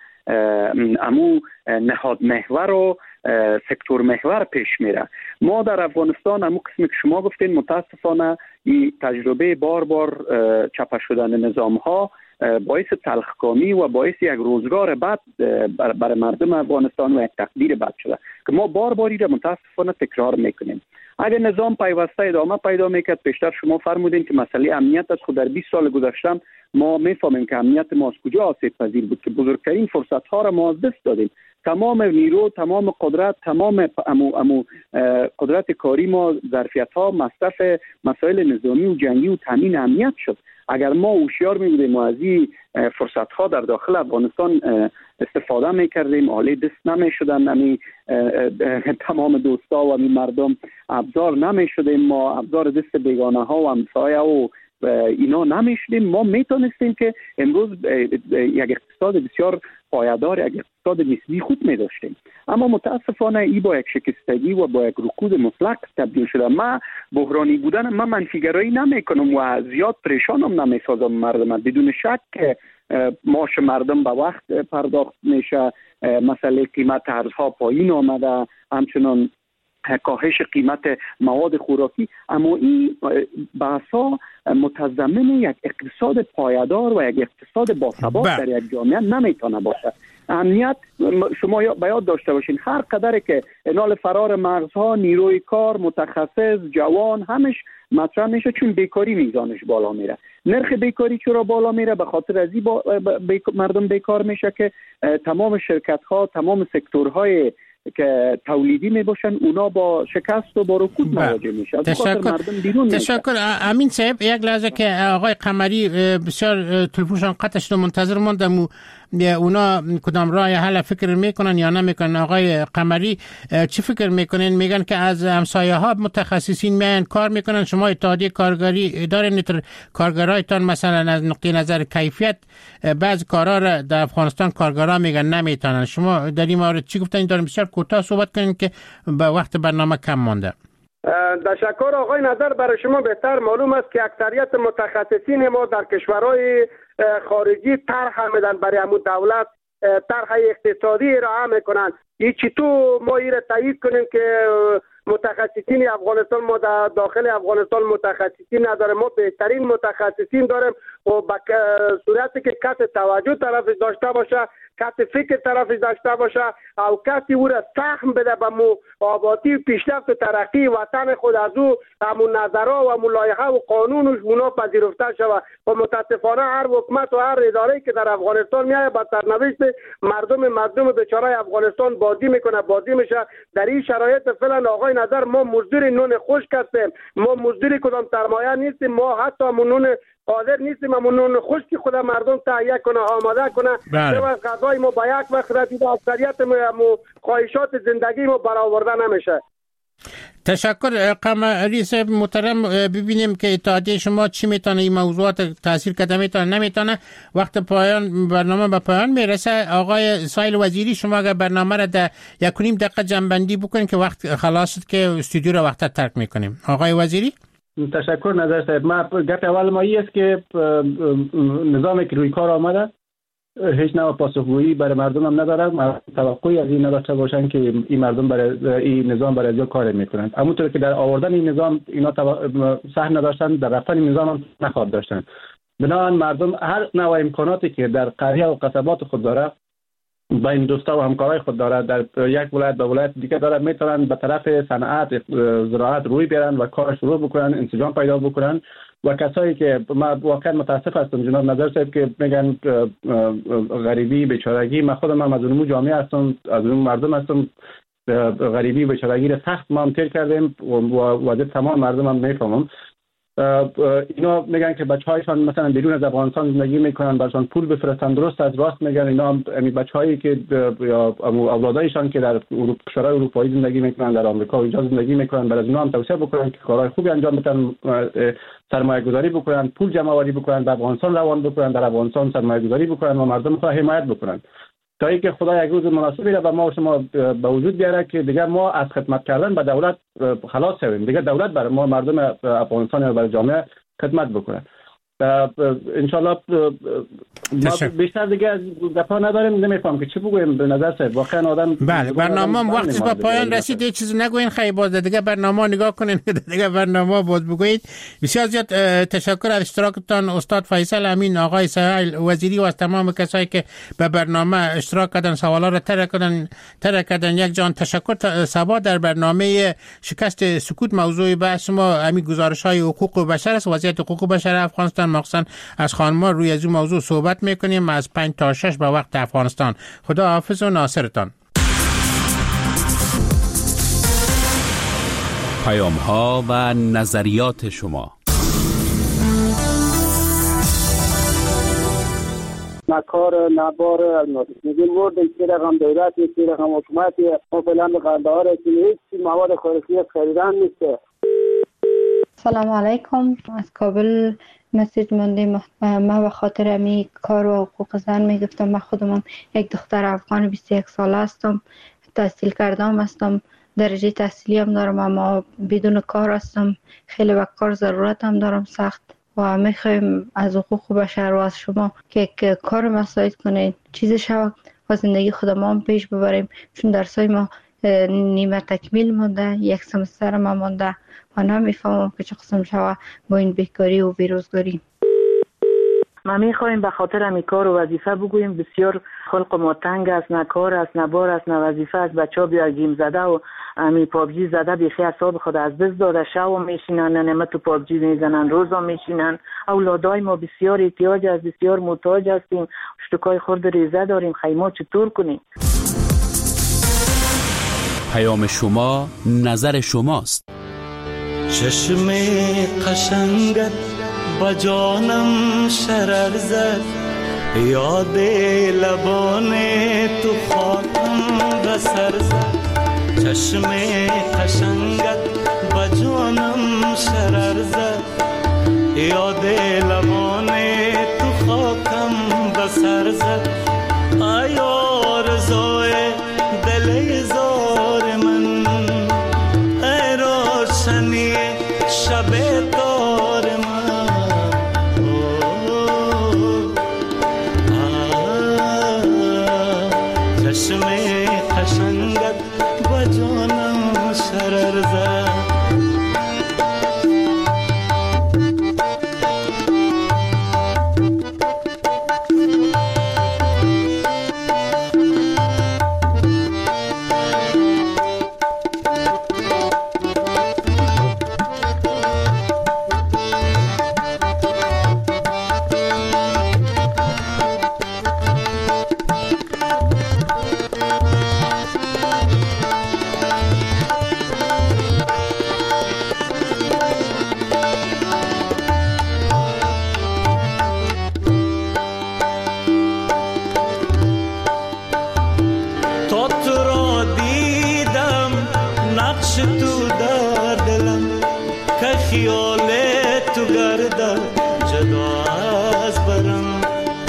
نهاد محور و سکتور محور پیش میره. ما در افغانستان قسمی که شما گفتین متاسفانه این تجربه بار چپه شدن نظام ها باعث تلخکامی و باعث یک روزگار بد برای مردم افغانستان و یک تقدیر بد شده که ما بار را متاسفانه تکرار میکنیم. اگر نظام پیوسته ادامه پیدا میکرد، پیشتر شما فرمودین که مسئله امنیت از خود در 20 سال گذشته ما میفهمیم که امنیت ما از کجا آسیب پذیر بود که بزرگترین فرصت ها را ما از دست دادیم. تمام نیرو، تمام قدرت، تمام قدرت کاری ما، ظرفیت ها مصرف مسائل نظامی و جنگی و تامین امنیت شد. اگر ما هوشیار می بودیم و از این فرصت ها در داخل افغانستان استفاده می کردیم، حالی دست نمی شدن تمام دوستا و مردم ابزار نمی شدیم، ما ابزار دست بیگانه ها و همسایه و اینا نمی شدیم، ما می تونستیم که امروز یک اقتصاد بسیار پایدار، یک اقتصاد نسبی خود می داشتیم. اما متاسفانه ای با یک شکستگی و با یک رکود مطلق تبدیل شده. من بحرانی بودن من منفیگرایی نمی کنم و زیاد پریشانم نمی سازم مردم. بدون شک که معاش مردم به وقت پرداخت میشه، مسئله قیمت ارزها پایین آمده، همچنان کاهش قیمت مواد خوراکی، اما این بحثا متضمن یک اقتصاد پایدار و یک اقتصاد باثبات در یک جامعه نمیتونه باشه. امنیت شما باید داشته باشین، هر قدر که انال فرار مغزها، نیروی کار، متخصص، جوان همش مطرح میشه، چون بیکاری میزانش بالا میره. نرخ بیکاری چرا بالا میره؟ به خاطر از مردم بیکار میشه که تمام شرکت ها، تمام سکتورهای که تولیدی می باشن اونا با شکست و با رکود مواجه میشن. تشکر. امین صاحب یک لحظه که آقای قمری بسیار تلفنشان قطع شد، منتظر موندم اونا کدام راه حل فکر میکنن یا نمیکنن. آقای قمری چی فکر میکنین؟ میگن که از همسایه ها متخصصین میان کار میکنن، شما اتحادیه کارگری دارین، کارگرایتان مثلا از نقطه نظر کیفیت بعض کارا را در افغانستان کارگرا میگن نمیتونن. شما در این مورد چی گفتین؟ داریم بسیار کوتاه صحبت کنین که به وقت برنامه کم مونده. تشکر آقای نظر. برای شما بهتر معلوم است که اکثریت متخصصین ما در کشورهای خارجی طرح میدن برای همون دولت، طرح اقتصادی ارائه میکنن. این چطور ما این را تایید کنیم که متخصصین افغانستان، ما در داخل افغانستان متخصصین نداریم، ما بهترین متخصصین داریم و به صورتی که کس توجه طرفش داشته باشه، کس فکر طرفش داشته باشه او کسی او را سهم بده به مو آبادی و پیشرفت و ترقی وطن خود، از او همون نظرها و همون لایحه و قانونش اونا پذیرفته شود. و متاسفانه هر حکومت و هر اداره که در افغانستان میایه با سرنوشت مردم بیچاره افغانستان بازی میشه. در این شرایط فعلا آقای نظر ما مزدور نون خشک هستیم، ما مزدور کدام سرمایه نیستیم، ما حتی نون حاضر نیستیم نون خشک خود مردم تهیه کنه، آماده کنه. چه غذای ما با یک وقت رسیده، اکثریت ما خواهشات زندگی ما برآورده نمیشه. تشکر قمری صاحب محترم. ببینیم که اتحادیه شما چی میتونه این موضوعات تاثیر کده، میتونه نمیتونه. وقت پایان برنامه به پایان میرسه. آقای سایل وزیری، شما اگر برنامه را در 1.5 دقیقه جنبندی بکنین که وقت خلاص که استودیو را وقت ترک میکنیم. آقای وزیری. تشکر نظر صاحب. ما گپ اول ما است که نظامی که روی کار آمده هیچ نوع پاسخگویی برای مردم هم نداره. توقعی از این نداشته باشن که این مردم برای این نظام برای ازیا کار میکنند. همونطور که در آوردن این نظام اینا سهم نداشتن، در رفتن این نظام هم نخواد داشتن. بنابراین مردم هر نوع امکاناتی که در قریه و قصبات خود داره، با این دوستا و همکارای خود داره، در یک ولایت به ولایت دیگه داره، میتونن به طرف صنعت زراعت روی بیارن و کار شروع بکنن، انسجام پیدا بکنن. و کسایی که ما واقعا متاسف هستم جناب نظر صاحب که میگن غریبی بیچارگی، من خودم هم از اون جامعه هستم، از اون مردم هستم. غریبی بیچارگی را سخت ما هم تیر کردیم و تمام مردم هم میفهمم. اینا میگن که بچه‌هایشان مثلا بیرون از افغانستان زندگی میکنن، براشون پول بفرستن. درست از راست میگن. اینا هم بچه‌هایی که یا اولادایشان که در کشورهای اروپایی زندگی میکنن، در آمریکا و اینجا زندگی میکنن، برای اینا هم توصیه بکنن که کارهای خوبی انجام بدن، سرمایه گذاری بکنن، پول جمع آوری بکنن، به افغانستان روان بکنن، در افغانستان سرمایه گذاری بکنن و مردم خود حمایت بکنن تا اینکه خدا یک روز مناسبی را به ما و شما به وجود بیاره که دیگه ما از خدمت کردن به دولت خلاص شویم. دیگه دولت برای ما مردم افغانستان و برای جامعه خدمت بکنه. انشالله ما بیشتر دیگه گپا نداریم. نمیفهم که چی بگویم. به نظر صاحب واقعا آدم بله برنامه وقتی به پایان رسید یه چیزی نگوین، خیلی باز دیگه برنامه نگاه کنین، دیگه برنامه باز بگوید. بسیار زیاد تشکر از اشتراکتان استاد فیصل امین، آقای سایل وزیری و از تمام کسایی که به برنامه اشتراک کردن، سوالا را طرح کردن. یک جان تشکر. صبا در برنامه شکست سکوت موضوع بحث ما همین گزارش‌های حقوق بشر است، وضعیت حقوق بشر افغانستان، مخصوصا از خانم‌ها روی از این موضوع صحبت میکنیم از 5 تا 6 به وقت افغانستان. خدا حافظ و ناصرتان. پیام‌ها و نظریات شما. نکار نبار میگیم ورد که رقم دولتی که رقم حکومتی ما فعلا به قندهار که هیچ مواد خوراکی خریدن نیست. سلام علیکم. از کابل مسیج مونده. ما به خاطر امی کار و حقوق زن میگفتم. من خودم یک دختر افغان 21 ساله هستم، تحصیل کردم هستم، درجه تحصیلی هم دارم، اما بدون کار هستم. خیلی به کار ضرورت هم دارم سخت و میخوایم از حقوق بشر و از شما که کار مساعد کنید، چیز شود و زندگی خودمان هم پیش ببریم، چون درسای ما نیمه تکمیل مونده، یک سمستر ما مونده و نمیفهمم که چه قسم شود با این بیکاری و بیروزگاری. ما میخوایم به خاطر امی کار و وظیفه بگوییم. بسیار خلق ما تنگ است، نه کار است، نه بار است، نه وظیفه است. بچه ها بیا گیم زده و امی پابجی زده بیخی اعصاب خود از دست داده، شب میشینن نمه تو پابجی میزنن، روزا میشینن. اولادای ما بسیار احتیاج است، بسیار محتاج هستیم، اشتکای خورد ریزه داریم. خیمه چطور کنیم؟ پیام شما نظر شماست. چشم قشنگت با جانم شرر زد، یاد لبان تو خاکم بسر زد. چشم قشنگت با جانم شرر زد، یاد لبان تو خاکم بسر زد. ای آرزوی دل زار من، ای روشنی شب تار من. چشم قشنگت با جانم شرر زد. گردد جدا از برم.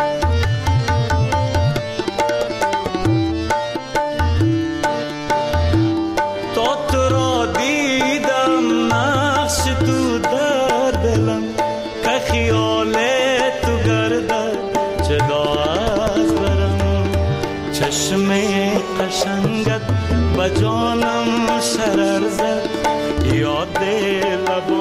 تا تو را دیدم نقش تو در دلم که خیال تو گردد جدا از برم. چشم قشنگت به جانم شرر زد، یاد لبان